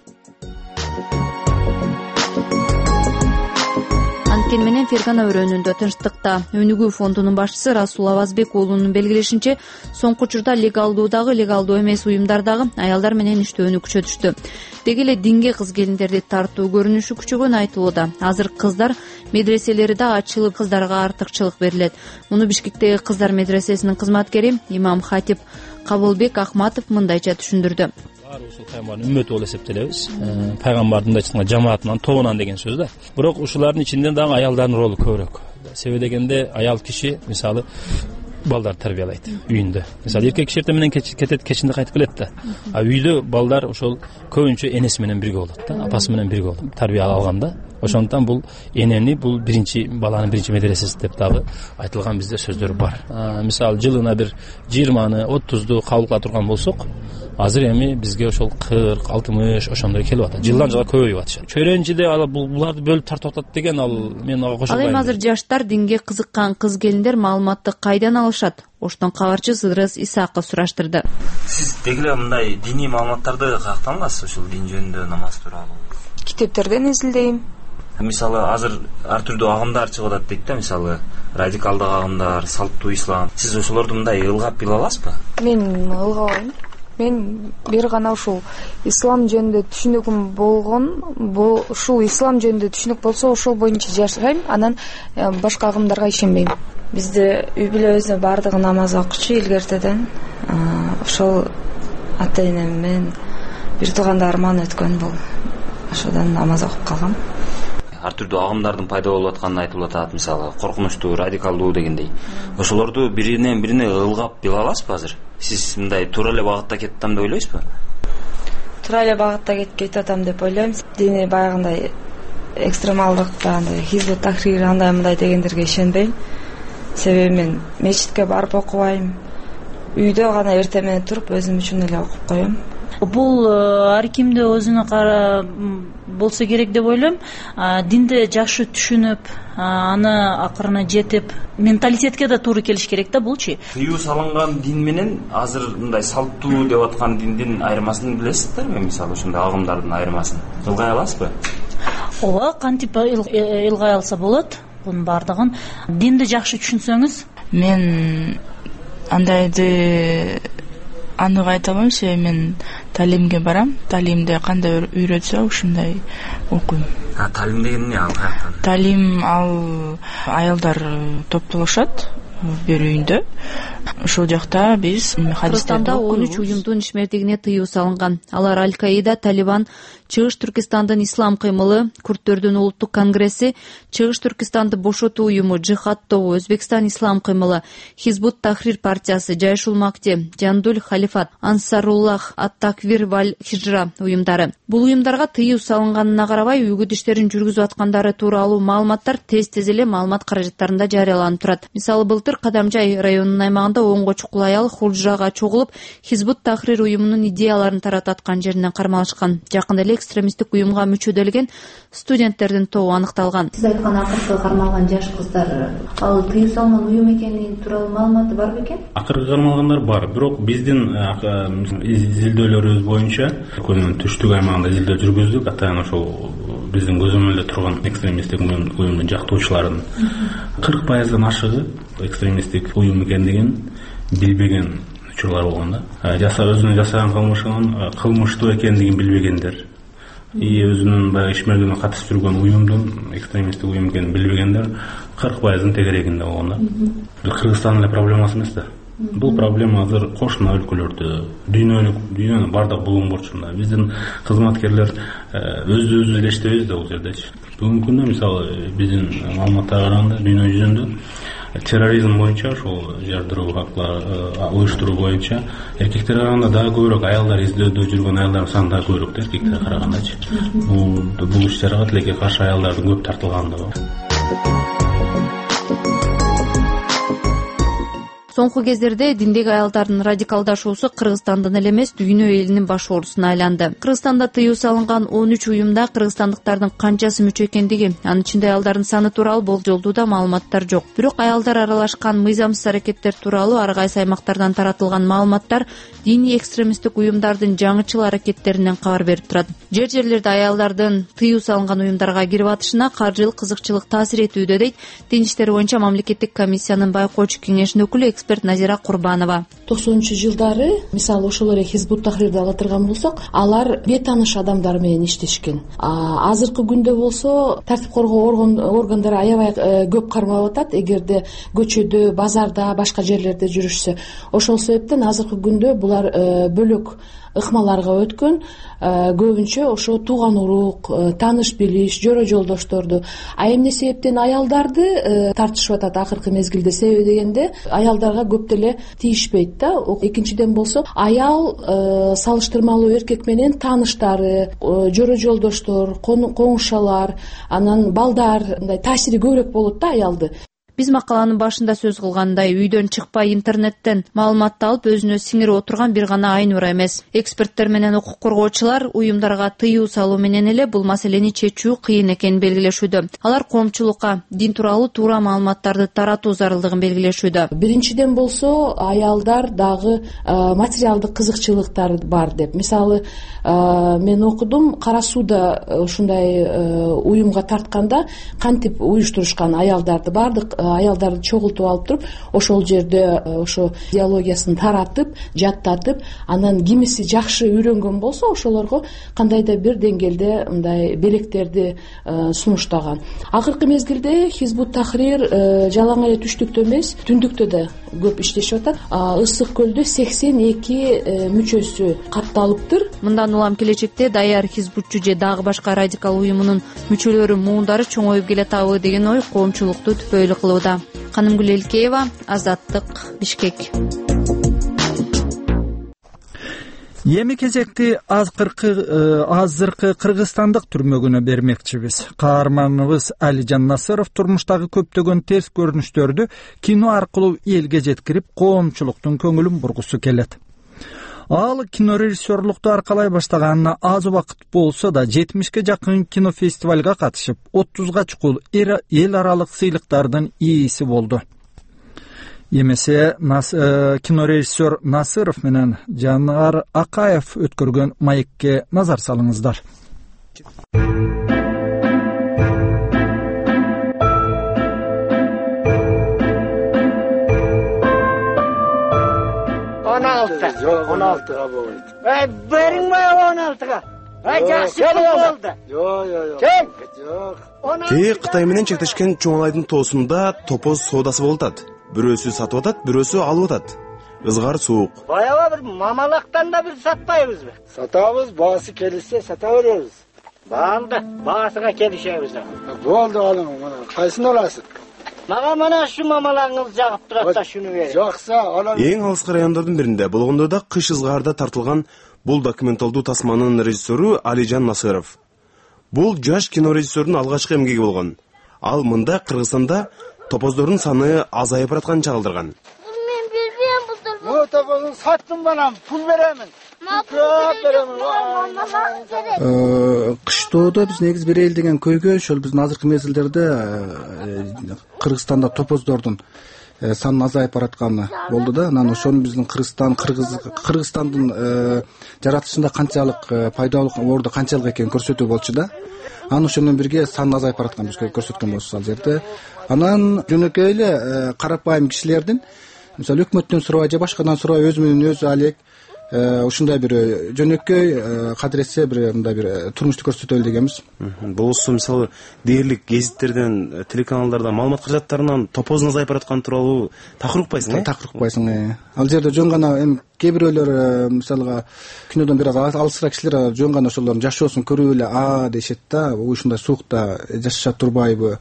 Анткени менен Фергана өрөөнүндө тынчтыкта өнүгүү фондунун башчысы Расул Авазбек уулунун белгилешинче, соңку учурда легалдуудагы, легалдуу эмес уюмдардагы аялдар менен иштөөнү күчөтүштү. Деги эле динге кыз келиндерди тартуу көрүнүшү күчөгөн айтылууда. Азыр кыздар медреселери да ачылып, кыздарга артыкчылык берилет. Муну Бишкектеги кыздар медресесинин кызматкери имам Хатип Кабылбек Ахматов мындайча түшүндүрдү. Ушул пайгамбардын үммөтү болуп эсептелебиз. Пайгамбардын да жамаатынан, тобунан деген сөз да. Бирок ушулардын ичинде дагы аялдардын ролу көбүрөөк. Себеби дегенде аял киши мисалы балдар тарбиялайт үйүндө. Мисалы эркек киши эртең менен кетет, кечинде кайтып келет да. А үйдө балдар ошол көбүнчө энеси менен бирге болот да, апасы менен бирге болот. Тарбия алганда, ошондуктан бул энени, бул биринчи баланын биринчи медресеси деп дагы айтылган бизде сөздөр бар. Мисалы жылына бир жыйырманы, отузду кабыл кыла турган болсок, азыр эми бизге ошол кырк алтымыш ошондой келип атат, жылдан жылга көбөйүп атышат. Чөйрөнчүдө ал буларды бөлүп тартып атат деген ал мен ага кошулбайм. Ал эми азыр жаштар динге кызыккан кыз келиндер маалыматты кайдан алышат? Оштон кабарчы Сыдырыз Исаков сураштырды. Сиз дегиле мындай диний маалыматтарды каяктан аласыз, ушул дин жөнүндө, намаз тууралуу? Китептерден изилдейм. Мисалы азыр ар түрдүү агымдар чыгып атат дейт да, мисалы радикалдык агымдар, салттуу ислам. Сиз ошолорду мындай ылгап биле аласызбы? Мен ылгабайм. Мен бир гана ушул ислам жөнүндө түшүнүгүм болгон, бул ушул ислам жөнүндө түшүнүк болсо ошол боюнча жашайм, анан башка агымдарга ишенбейм. Бизде үй бүлөбүздө бардыгы намаз окучу илгертеден. Ошол ата энем менен бир тууганда арман өткөн бул. Ошодон намаз окуп калгам. Ар түрдүү агымдардын пайда болуп атканын айтылып атат, мисалы коркунучтуу, радикалдуу дегендей. Ошолорду биринен бирине ылгап биле аласызбы азыр? Сиз мындай туура эле багытта кетип атам деп ойлойсузбу? Туура эле багытта кетип атам деп ойлойм. Дини баягындай экстремалдык, андай Хизбут Тахрир андай мындай дегендерге ишенбейм. Себеби мен мечитке барып окубайм. Үйдө гана эртең менен туруп өзүм үчүн эле окуп коем. Бул ар кимде өзүнө кара болсо керек деп ойлойм. Динди жакшы түшүнүп, аны акырына жетип, менталитетке да туура келиш керек да булчу. Тыюу салынган дин менен азыр мындай салттуу деп аткан диндин айырмасын билесиздерби? Мисалы ушундай агымдардын айырмасын ылгай аласызбы? Ооба, кантип ылгай алса болот. Бунун бардыгын динди жакшы түшүнсөңүз. Мен андайды анык айта албайм, себеби мен талимге барам. Талимде кандай үйрөтсө ушундай окуйм. А талим деген эмне, ал каяктан? Талим ал аялдар топтолушат бир үйүндө. Ошол жакта биз хадистерди окуйбуз. он үч уюмдун ишмердигине тыюу салынган. Алар Аль-Каида, Талибан, Чыгыш Түркистандын ислам кыймылы, Курдтөрдүн улуттук конгресси, Чыгыш Түркистанды бошотуу уюму, Джихад тобу, Өзбекстан ислам кыймылы, Хизбут Тахрир партиясы, Жайшул Макти, Жандуль Халифат, Ансаруллах, Ат-Таквир валь Хижра уюмдары. Бул уюмдарга тыюу салынганына карабай, үгүт иштерин жүргүзүп аткандары тууралуу маалыматтар тез-тез эле маалымат каражаттарында жарыяланып турат. Мисалы былтыр Кадамжай районунун аймагында онго чукул аял Хужрага чогулуп, Хизбут Тахрир уюмунун идеяларын таратып аткан жеринен кармалышкан. Жакында эле экстремисттик уюмга мүчөдөлгөн студенттердин тобу аныкталган. Сиз айткан акыркы кармалган жаш кыздар, ал тыюу салган уюм экени тууралуу маалыматы бар бекен? Акыркы кармалгандар бар, бирок биздин изилдөөлөрүбүз боюнча өлкөнүн түштүк аймагында изилдөө жүргүздүк. Атайын ошол биздин көзөмөлдө турган экстремисттик уюмдун жактоочуларынын кырк пайыздан ашыгы экстремисттик уюм экендигин билбеген учурлар болгон да. Жаса өзүнүн жасаган кылмышынын кылмыштуу экендигин билбегендер. И өзүнүн баягы ишмердигине катышып жүргөн уюмдун экстремисттик уюм экенин билбегендер кырк пайыздын тегерегинде болгон да. Кыргызстандын эле проблемасы эмес да. Бул проблема азыр кошуна өлкөлөрдө, дүйнөлүк, дүйнөнүн бардык булуң бурчунда. Биздин кызматкерлер өзү-өзү эле иштебейбиз да бул жердечи. Бүгүнкү күндө мисалы биздин маалыматтарга караганда дүйнө жүзүндө терроризм боюнча, ошол жардыруу фактылар уюштуруу боюнча эркектерге караганда дагы көбүрөөк аялдар издөөдө жүргөн аялдардын саны дагы көбүрөөк да эркектерге карагандачы. Бул бул иштерге тилекке каршы аялдардын көп тартылганы да бар. Соңку кездерде диндеги аялдардын радикалдашуусу Кыргызстандын эле эмес, дүйнө элинин баш оорусуна айланды. Кыргызстанда тыюу салынган он үч уюмда кыргызстандыктардын канчасы мүчө экендиги, анын ичинде аялдардын саны тууралуу болжолдуу да маалыматтар жок. Бирок аялдар аралашкан мыйзамсыз аракеттер тууралуу ар кайсы аймактардан таратылган маалыматтар диний экстремисттик уюмдардын жаңычыл аракеттеринен кабар берип турат. Жер жерлерде аялдардын тыюу салынган уюмдарга кирип атышына каржылык кызыкчылык таасир этүүдө, дейт Дин иштери боюнча мамлекеттик комиссиянын байкоочу кеңешинин өкүлү эксперт Назира Курбанова. токсонунчу жылдары мисалы ошол эле Хизбут Тахрирди ала турган болсок, алар бейтааныш адамдар менен иштешкен. Азыркы күндө болсо тартип коргоо органдары аябай көп кармалып атат, эгерде көчөдө, базарда, башка жерлерде жүрүшсө. Ошол себептен азыркы күндө булар бөлөк ыкмаларга өткөн, көбүнчө ошо тууган урук, тааныш билиш, жөрө жолдошторду. А эмне себептен аялдарды тартышып атат акыркы мезгилде? Себеби дегенде аялдарга көп деле тийишпейт да. Экинчиден болсо аял салыштырмалуу эркек менен тааныштары, жөрө жолдоштор, коңшалар, анан балдар, мындай таасири көбүрөөк болот да аялды. Биз макаланын башында сөз кылгандай, үйдөн чыкпай интернеттен маалыматты алып өзүнө сиңирип отурган бир гана Айнура эмес. Эксперттер менен укук коргоочулар уюмдарга тыюу салуу менен эле бул маселени чечүү кыйын экенин белгилешүүдө. Алар коомчулукка дин тууралуу туура маалыматтарды таратуу зарылдыгын белгилешүүдө. Биринчиден болсо, аялдар дагы материалдык кызыкчылыктар бар деп. Мисалы, мен окудум, Кара сууда ушундай уюмга тартканда кантип уюштурушкан аялдарды, бардык аялдарды чогултуп алып туруп, ошол жерде ошо идеологиясын таратып, жаттатып, анан кимиси жакшы үйрөнгөн болсо, ошолорго кандайдыр бир деңгээлде мындай белектерди сунуштаган. Акыркы мезгилде Хизбут Тахрир жалаң эле түштүктө эмес, түндүктө да көп иштешип атат. Ысык көлдө сексен эки мүчөсү катталыптыр. Мындан улам келечекте даяр хизбутчу же дагы башка радикал уюмунун мүчөлөрү муундары чоңоюп келатабы деген ой коомчулукту түпөйлү кылууда. Канымгүл Элкеева, Азаттык, Бишкек. Эми кезекти азыркы кыргызстандык түрмөгүнө бермекчибиз. Каарманыбыз Алижан Насыров турмуштагы көптөгөн терс көрүнүштөрдү кино аркылуу элге жеткирип, коомчулуктун көңүлүн бургусу келет. Ал кинорежиссерлукту аркалай баштаганына аз убакыт болсо да жетимишке жакын кинофестивалга катышып, отузга чукул эл аралык сыйлыктардын ээси болду. Эмесе кинорежиссер Насыров менен Жанар Акаев өткөргөн маекке назар салыңыздар. он алты. он алты. Ай, бериңме он алтыга? Ай, жакшы болду. Жок, жок, жок. Жок. Кээ Кытай менен чектешкен чоңалайдын тоосунда топоз соодасы болуп атат. Бирөөсү сатып атат, бирөөсү алып атат. Ызгар суук. Баягы бир мамалактан да бир сатпайбызбы? Сатабыз, баасы келишсе сата беребиз. Баалды, баасыга келишебиз. Болду алым, мына кайсын аласың? Мага мына ушу мамалаңыз жагып турат да шуну бер. Жакса, алам. Эң алыскы райондордун биринде болгондо кыш ызгаарда тартылган бул документалдуу тасманын режиссеру Алижан Насыров. Бул жаш кинорежиссердун алгачкы эмгеги болгон. Ал мында Кыргызстанда топоздордун саны азайып баратканын чагылдырган. Мен билбейм бул. Бул топозун саттым балам, пул беремин. Көп беремин. Кыштоодо биз негизи берели деген көйгөй ошол биздин азыркы мезгилдерде Кыргызстанда топоздордун санын азайып баратканы болду да. Анан ошону биздин Кыргызстан, Кыргызстандын жаратылышында канчалык пайдалуу орду канчалык экенин көрсөтүү болчу да. Анан ошол менен бирге сан азайып бараткан биз көрсөткөн болсуз ал жерде. Анан жөнөкөй эле карапайым кишилердин, мисалы өкмөттөн сурабай же башкадан сурабай өзү менен өзү алек ушундай бир жөнөкөй кадыресе бир мындай бир турмушту көрсөтөлү дегенбиз. Болсо мисалы дээрлик гезиттерден, телеканалдардан, маалымат каражаттарынан топоздун азайып баратканы тууралуу такыр укпайсың, э? Такыр укпайсың. Ал жерде жөн гана эми кээ бирөөлөр мисалга кинодон бир аз алысыраак кишилер жөн гана ошолордун жашоосун көрүп эле а дешет да, ушундай суукта жашашат турбайбы,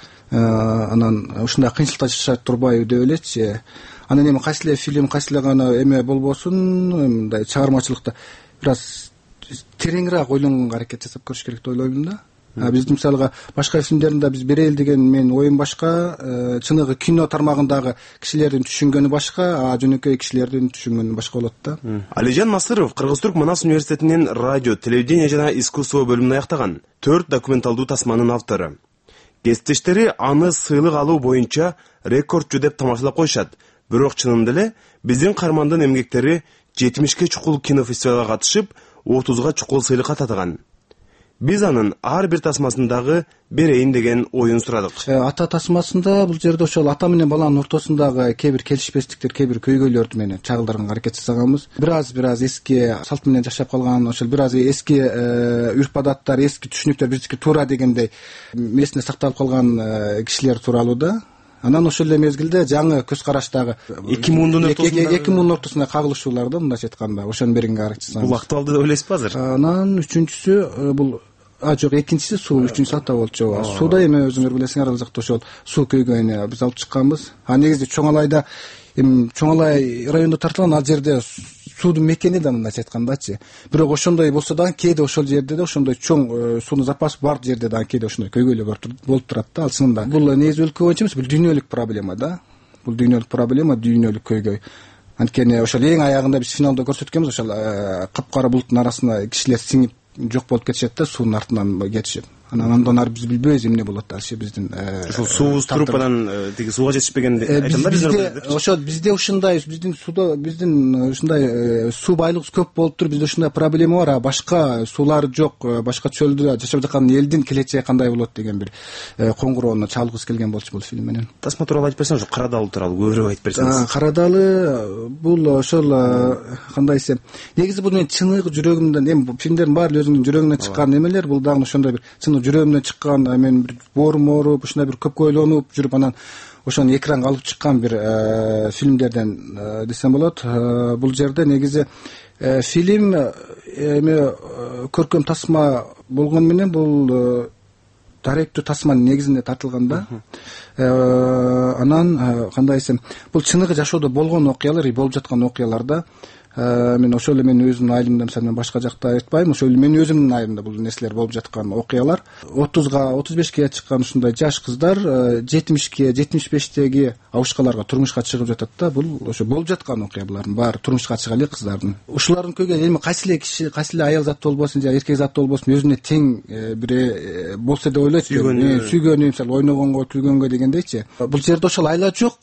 анан ушундай кыйынчылыкта жашашат турбайбы деп элечи. Анан эми кайсы эле фильм, кайсы эле гана эме болбосун, мындай чыгармачылыкта бир аз тереңирээк ойлонгонго аракет жасап көрүш керек деп ойлойм да. Биздин мисалга башка фильмдеринде биз берели деген менин оюм башка, чыныгы кино тармагындагы кишилердин түшүнгөнү башка, а жөнөкөй кишилердин түшүнгөнү башка болот да. Алижан Насыров Кыргыз-Түрк Манас университетинин радио, телевидение жана искусство бөлүмүн аяктаган. Төрт документалдуу тасманын автору. Кесиптештери аны сыйлык алуу боюнча рекордчу деп тамашалап коюшат. Бирок чынында эле биздин каармандын эмгектери жетимишке чукул кинофестивалга катышып, отузга чукул сыйлыкка татыган. Биз анын ар бир тасмасындагы берейин деген оюн сурадык. Ата тасмасында бул жерде ошол ата менен баланын ортосундагы кээ бир келишпестиктер, кээ бир көйгөйлөрдү менен чагылдырганга аракет жасаганбыз. Бир аз бир аз эски салт менен жашап калган, ошол бир аз эски үрп адаттар, эски түшүнүктөр биздики туура дегендей месине сакталып калган кишилер тууралуу да. Анан ошол эле мезгилде жаңы көз караштагы эки муңдун ортосунда эки муңдун ортосунда кагылышуулар да, мындайча айтканда, ошону бергенге аракет жасаган. Бул актуалдуу деп ойлойсузбу азыр? Анан үчүнчүсү бул а жок, экинчиси суу, үчүнчүсү ата болчу. Сууда эми өзүңөр билесиңер, ал жакта ошол суу көйгөйүнө биз алып чыкканбыз. А негизи Чоңалайда, эми Чоңалай районунда тартылган, ал жерде суудун мекени да мындайча айткандачы. Бирок ошондой болсо дагы кээде ошол жерде да ошондой чоң суунун запасы бар жерде дагы кээде ошондой көйгөйлөр болуп турат да. Ал чынында бул негизи өлкө боюнча эмес, бул дүйнөлүк проблема да. Бул дүйнөлүк проблема, дүйнөлүк көйгөй. Анткени ошол эң аягында биз финалда көрсөткөнбүз, ошол капкара булуттун арасына кишилер сиңип жок болуп кетишет да, суунун артынан кетишип. Анан андан ары биз билбейбиз эмне болот дальше биздин. Ошол суубуз туруп анан тиги сууга жетишпегенди айтамда бизде. Ошол бизде ушундай биздин сууда биздин ушундай суу байлыгыбыз көп болуп туруп бизде ушундай проблема бар, а башка суулар жок, башка чөлдө жашап жаткан элдин келечеги кандай болот деген бир коңгуроону чалгыбыз келген болчу бул фильм менен. Тасма тууралуу айтып берсеңиз, Кара Дал тууралуу көбүрөөк айтып берсеңиз. Кара Далы бул ошол кандай десем, негизи бул менин чыныгы жүрөгүмдөн, эми фильмдердин баары өзүнүн жүрөгүнөн чыккан эмелер, бул дагы ошондой бир чын жүрөгүмдөн чыккан, мен бир боорум ооруп, ушундай бир көп ойлонуп жүрүп анан ошону экранга алып чыккан бир фильмдерден десем болот. Бул жерде негизи фильм эми көркөм тасма болгону менен бул даректүү тасманын негизинде тартылган да. Анан кандай десем, бул чыныгы жашоодо болгон окуялар, болуп жаткан окуялар да. Мен ошол эле менин өзүмдүн айылымда, мисалы мен башка жакта айтпайм, ошол эле менин өзүмдүн айылымда бул нерселер болуп жаткан окуялар. отузга отуз бешке чыккан ушундай жаш кыздар жетимишке жетимиш бештеги абышкаларга турмушка чыгып жатат да. Бул ошо болуп жаткан окуя, булардын баары турмушка чыга эле кыздардын. Ушулардын көйгөй эми кайсы эле киши, кайсы эле аял заты болбосун же эркек заты болбосун өзүнө тең бир болсо деп ойлойт. Сүйгөнү, мисалы ойногонго, күлгөнгө дегендейчи. Бул жерде ошол айла жок.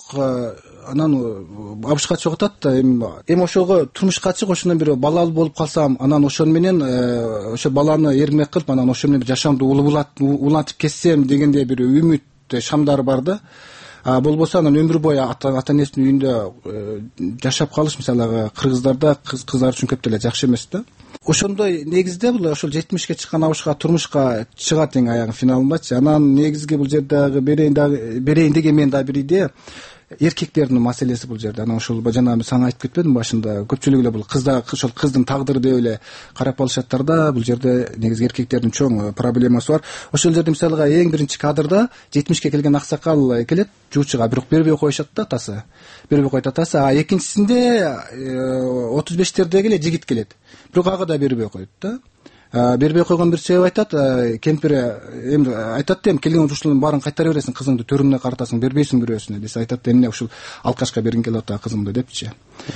Анан абышка чыгып атат да, эми эми ошого турмушка чыгып ошондон бир балалуу болуп калсам, анан ошону менен ошо баланы эрмек кылып, анан ошо менен жашоомду улантып кетсем дегендей бир үмүт шамдары бар да. А болбосо анан өмүр бою ата энесинин үйүндө жашап калыш, мисалы кыргыздарда кыз кыздар үчүн көп деле жакшы эмес да. Ошондой негизде бул ошол жетимишке чыккан абышка турмушка чыгат эң аягы финалындачы. Анан негизги бул жердеги берейин дагы берейин деген мен дагы бир идея. Эркектердин маселеси бул жерде. Анан ошол жанагы сага айтып кетпедим башында, көпчүлүгү эле бул кыздар, ошол кыздын тагдыры деп эле карап алышаттар да. Бул жерде негизи эркектердин чоң проблемасы бар. Ошол жерде мисалга эң биринчи кадрда жетимишке келген аксакал келет, жуучуга бирок бербей коюшат да атасы. Бербей коет атасы. А экинчисинде отуз бештердеги эле жигит келет. Бирок ага да бербей коет да. Бербей койгон бир себеп айтат, кемпири эми айтат да, эми келген ушулардын баарын кайтара бересиң, кызыңды төрүнө каратасың, бербейсиң бирөөсүнө десе, айтат да, эмне ушул алкашка бергин келип атат кызымды депчи.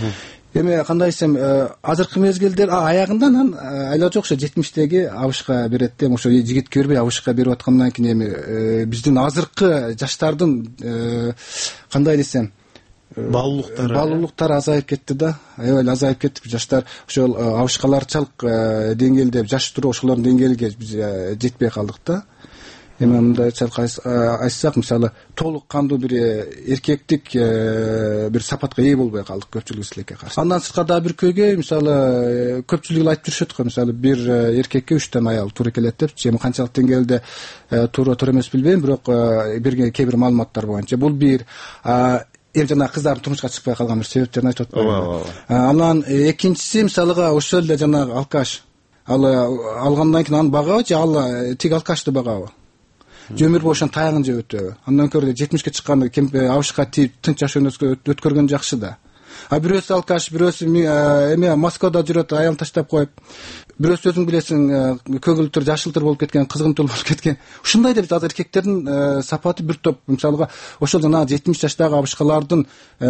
Эми кандай десем, азыркы мезгилдер аягында анан айла жок, ошо жетимиштеги абышка берет да, ошо жигитке бербей абышка берип аткандан кийин эми биздин азыркы жаштардын кандай десем, баалуулуктары баалуулуктары азайып кетти да. Аябай азайып кетти. Жаштар ошол абышкаларчалык деңгээлде жаш туруп ошолордун деңгээлиге биз жетпей калдык да. Эми мындай айтсак, мисалы толук кандуу бир эркектик бир сапатка ээ болбой калдык көпчүлүк силекке каршы. Андан сырткары дагы бир көйгөй, мисалы көпчүлүк айтып жүрүшөт го, мисалы бир эркекке үчтөн аял туура келет депчи. Эми канчалык деңгээлде туура туура эмес билбейм, бирок берген кээ бир маалыматтар боюнча бул бир. Эми жана кыздардын турмушка чыкпай калган бир себептерин айтып атпайбы. Анан экинчиси, мисалга ошол эле жанагы алкаш. Ал алгандан кийин аны багабы же ал тиги алкашты багабы? Же өмүр бою ошонун таягын жеп өтөбү? Андан көрө жетимишке чыкканда абышка тийип тынч жашоон өткөргөн жакшы да. А бирөөсү алкаш, бирөөсү эме Москвада жүрөт, аялын таштап коюп. Бирөөсү өзүң билесиң, көгүлтүр, жашылтыр болуп кеткен, кызгынтыл болуп кеткен. Ушундай деп азыр эркектердин сапаты бир топ, мисалга ошол жана жетимиш жаштагы абышкалардын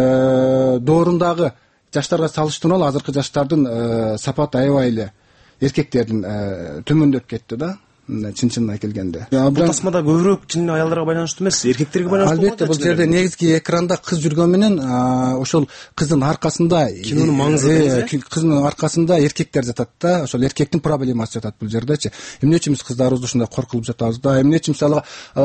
доорундагы жаштарга салыштырмалуу азыркы жаштардын сапаты аябай эле эркектердин төмөндөп кетти да. Чын-чынына келгенде. Бул тасмада көбүрөөк чын аялдарга байланыштуу эмес, эркектерге байланыштуу. Албетте, бул жерде негизги экранда кыз жүргөн менен ошол кыздын аркасында кинонун маңызы, кыздын аркасында эркектер жатат да. Ошол эркектин проблемасы жатат бул жердечи. Эмне үчүн биз кыздарыбызды ушундай коркулуп жатабыз да? Эмне үчүн мисалга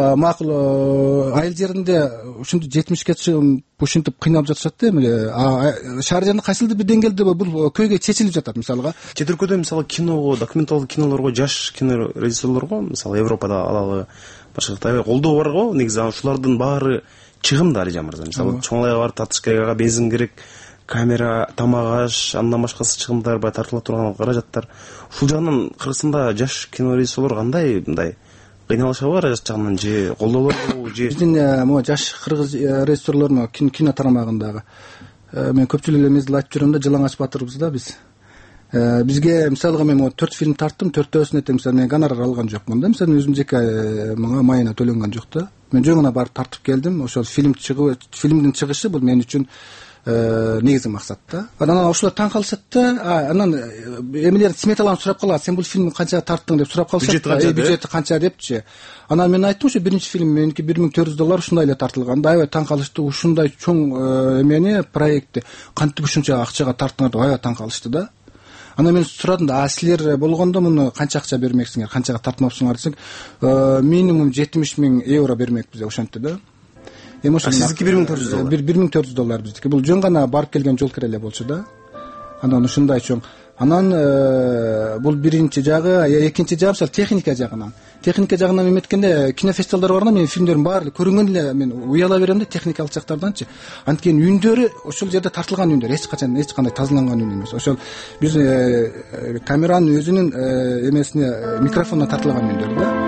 макул айыл жеринде ушинтип жетимишке чыгып ушинтип кыйналып жатышат да эми. Шаар жеринде кайсылдыр бир деңгээлде бул көйгөй чечилип жатат мисалга. Чет өлкөдө мисалы киного, документалдуу кинолорго жаш кино режиссерлорго, мисалы Европада алалы башка аябай колдоо бар го. Негизи ушулардын баары чыгымды Алижан мырза. Мисалы чоңлайга барып тартыш керек, ага бензин керек, камера, тамак аш, андан башкасы чыгымдар бар, тартыла турган каражаттар. Ушул жагынан Кыргызстанда жаш кино режиссерлор кандай мындай кыйналышабы бар жаш жагынан же колдоолорбу же? Биздин могу жаш кыргыз режиссерлор кино тарамагындагы мен көпчүлүк эле мезгил айтып жүрөм да, Жылаңач батырбыз да биз. Бизге мисалга мен төрт фильм тарттым, төртөөсүнө тең мисалы мен гонорар алган жокмун да. Мисалы өзүм жеке мага майына төлөнгөн жок да. Мен жөн гана барып тартып келдим. Ошол фильм чыгып, фильмдин чыгышы бул мен үчүн негизги максат да. Анан ошолор таң калышат да. Анан эмелер сметаларын сурап калат. Сен бул фильмди канчага тарттың деп сурап калышат. Бюджети канча депчи. Анан мен айттым, ошо биринчи фильм меники бир миң төрт жүз доллар ушундай эле тартылган да. Аябай таң калышты. Ушундай чоң эмени проектти кантип ушунча акчага тарттыңар деп аябай таң калышты да. Анан мен сурадым да, а силер болгондо муну канча акча бермексиңер, канчага тартмапсыңар десек, минимум жетимиш миң евро бермекпиз деп ошентти да. Эми ошо сиздики бир миң төрт жүз доллар. бир миң төрт жүз доллар биздики. Бул жөн гана барып келген жол кире эле болчу да. Анан ушундай чоң. Анан бул биринчи жагы, экинчи жагы мисалы техника жагынан. Техника жагынан эметкенде кинофестивалдар барганда мен фильмдердин баары көрүнгөн эле мен уяла берем да техникалык жактарданчы. Анткени үндөрү ошол жерде тартылган үндөр, эч качан эч кандай тазаланган үн эмес. Ошол биз камеранын өзүнүн эмесине микрофондон тартылган үндөр да.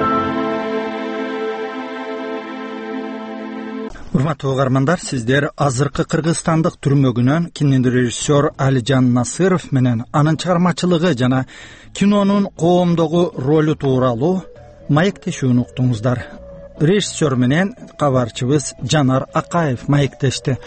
Урматтуу угармандар, сиздер азыркы кыргызстандык түрмөгүнөн кинорежиссер Алижан Насыров менен анын чыгармачылыгы жана кинонун коомдогу ролу тууралуу маектешүүнү уктуңуздар. Режиссер менен кабарчыбыз Жанар Акаев маектешти.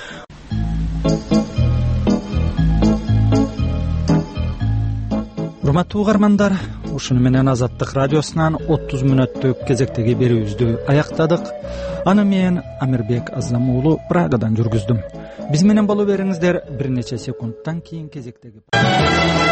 Урматтуу угармандар, ушуну менен Азаттык радиосунан отуз мүнөттүк кезектеги берүүбүздү аяктадык. Аны мен Амирбек Азам уулу Прагадан жүргүздүм. Биз менен боло бериңиздер, бир нече секундтан кийин кезектеги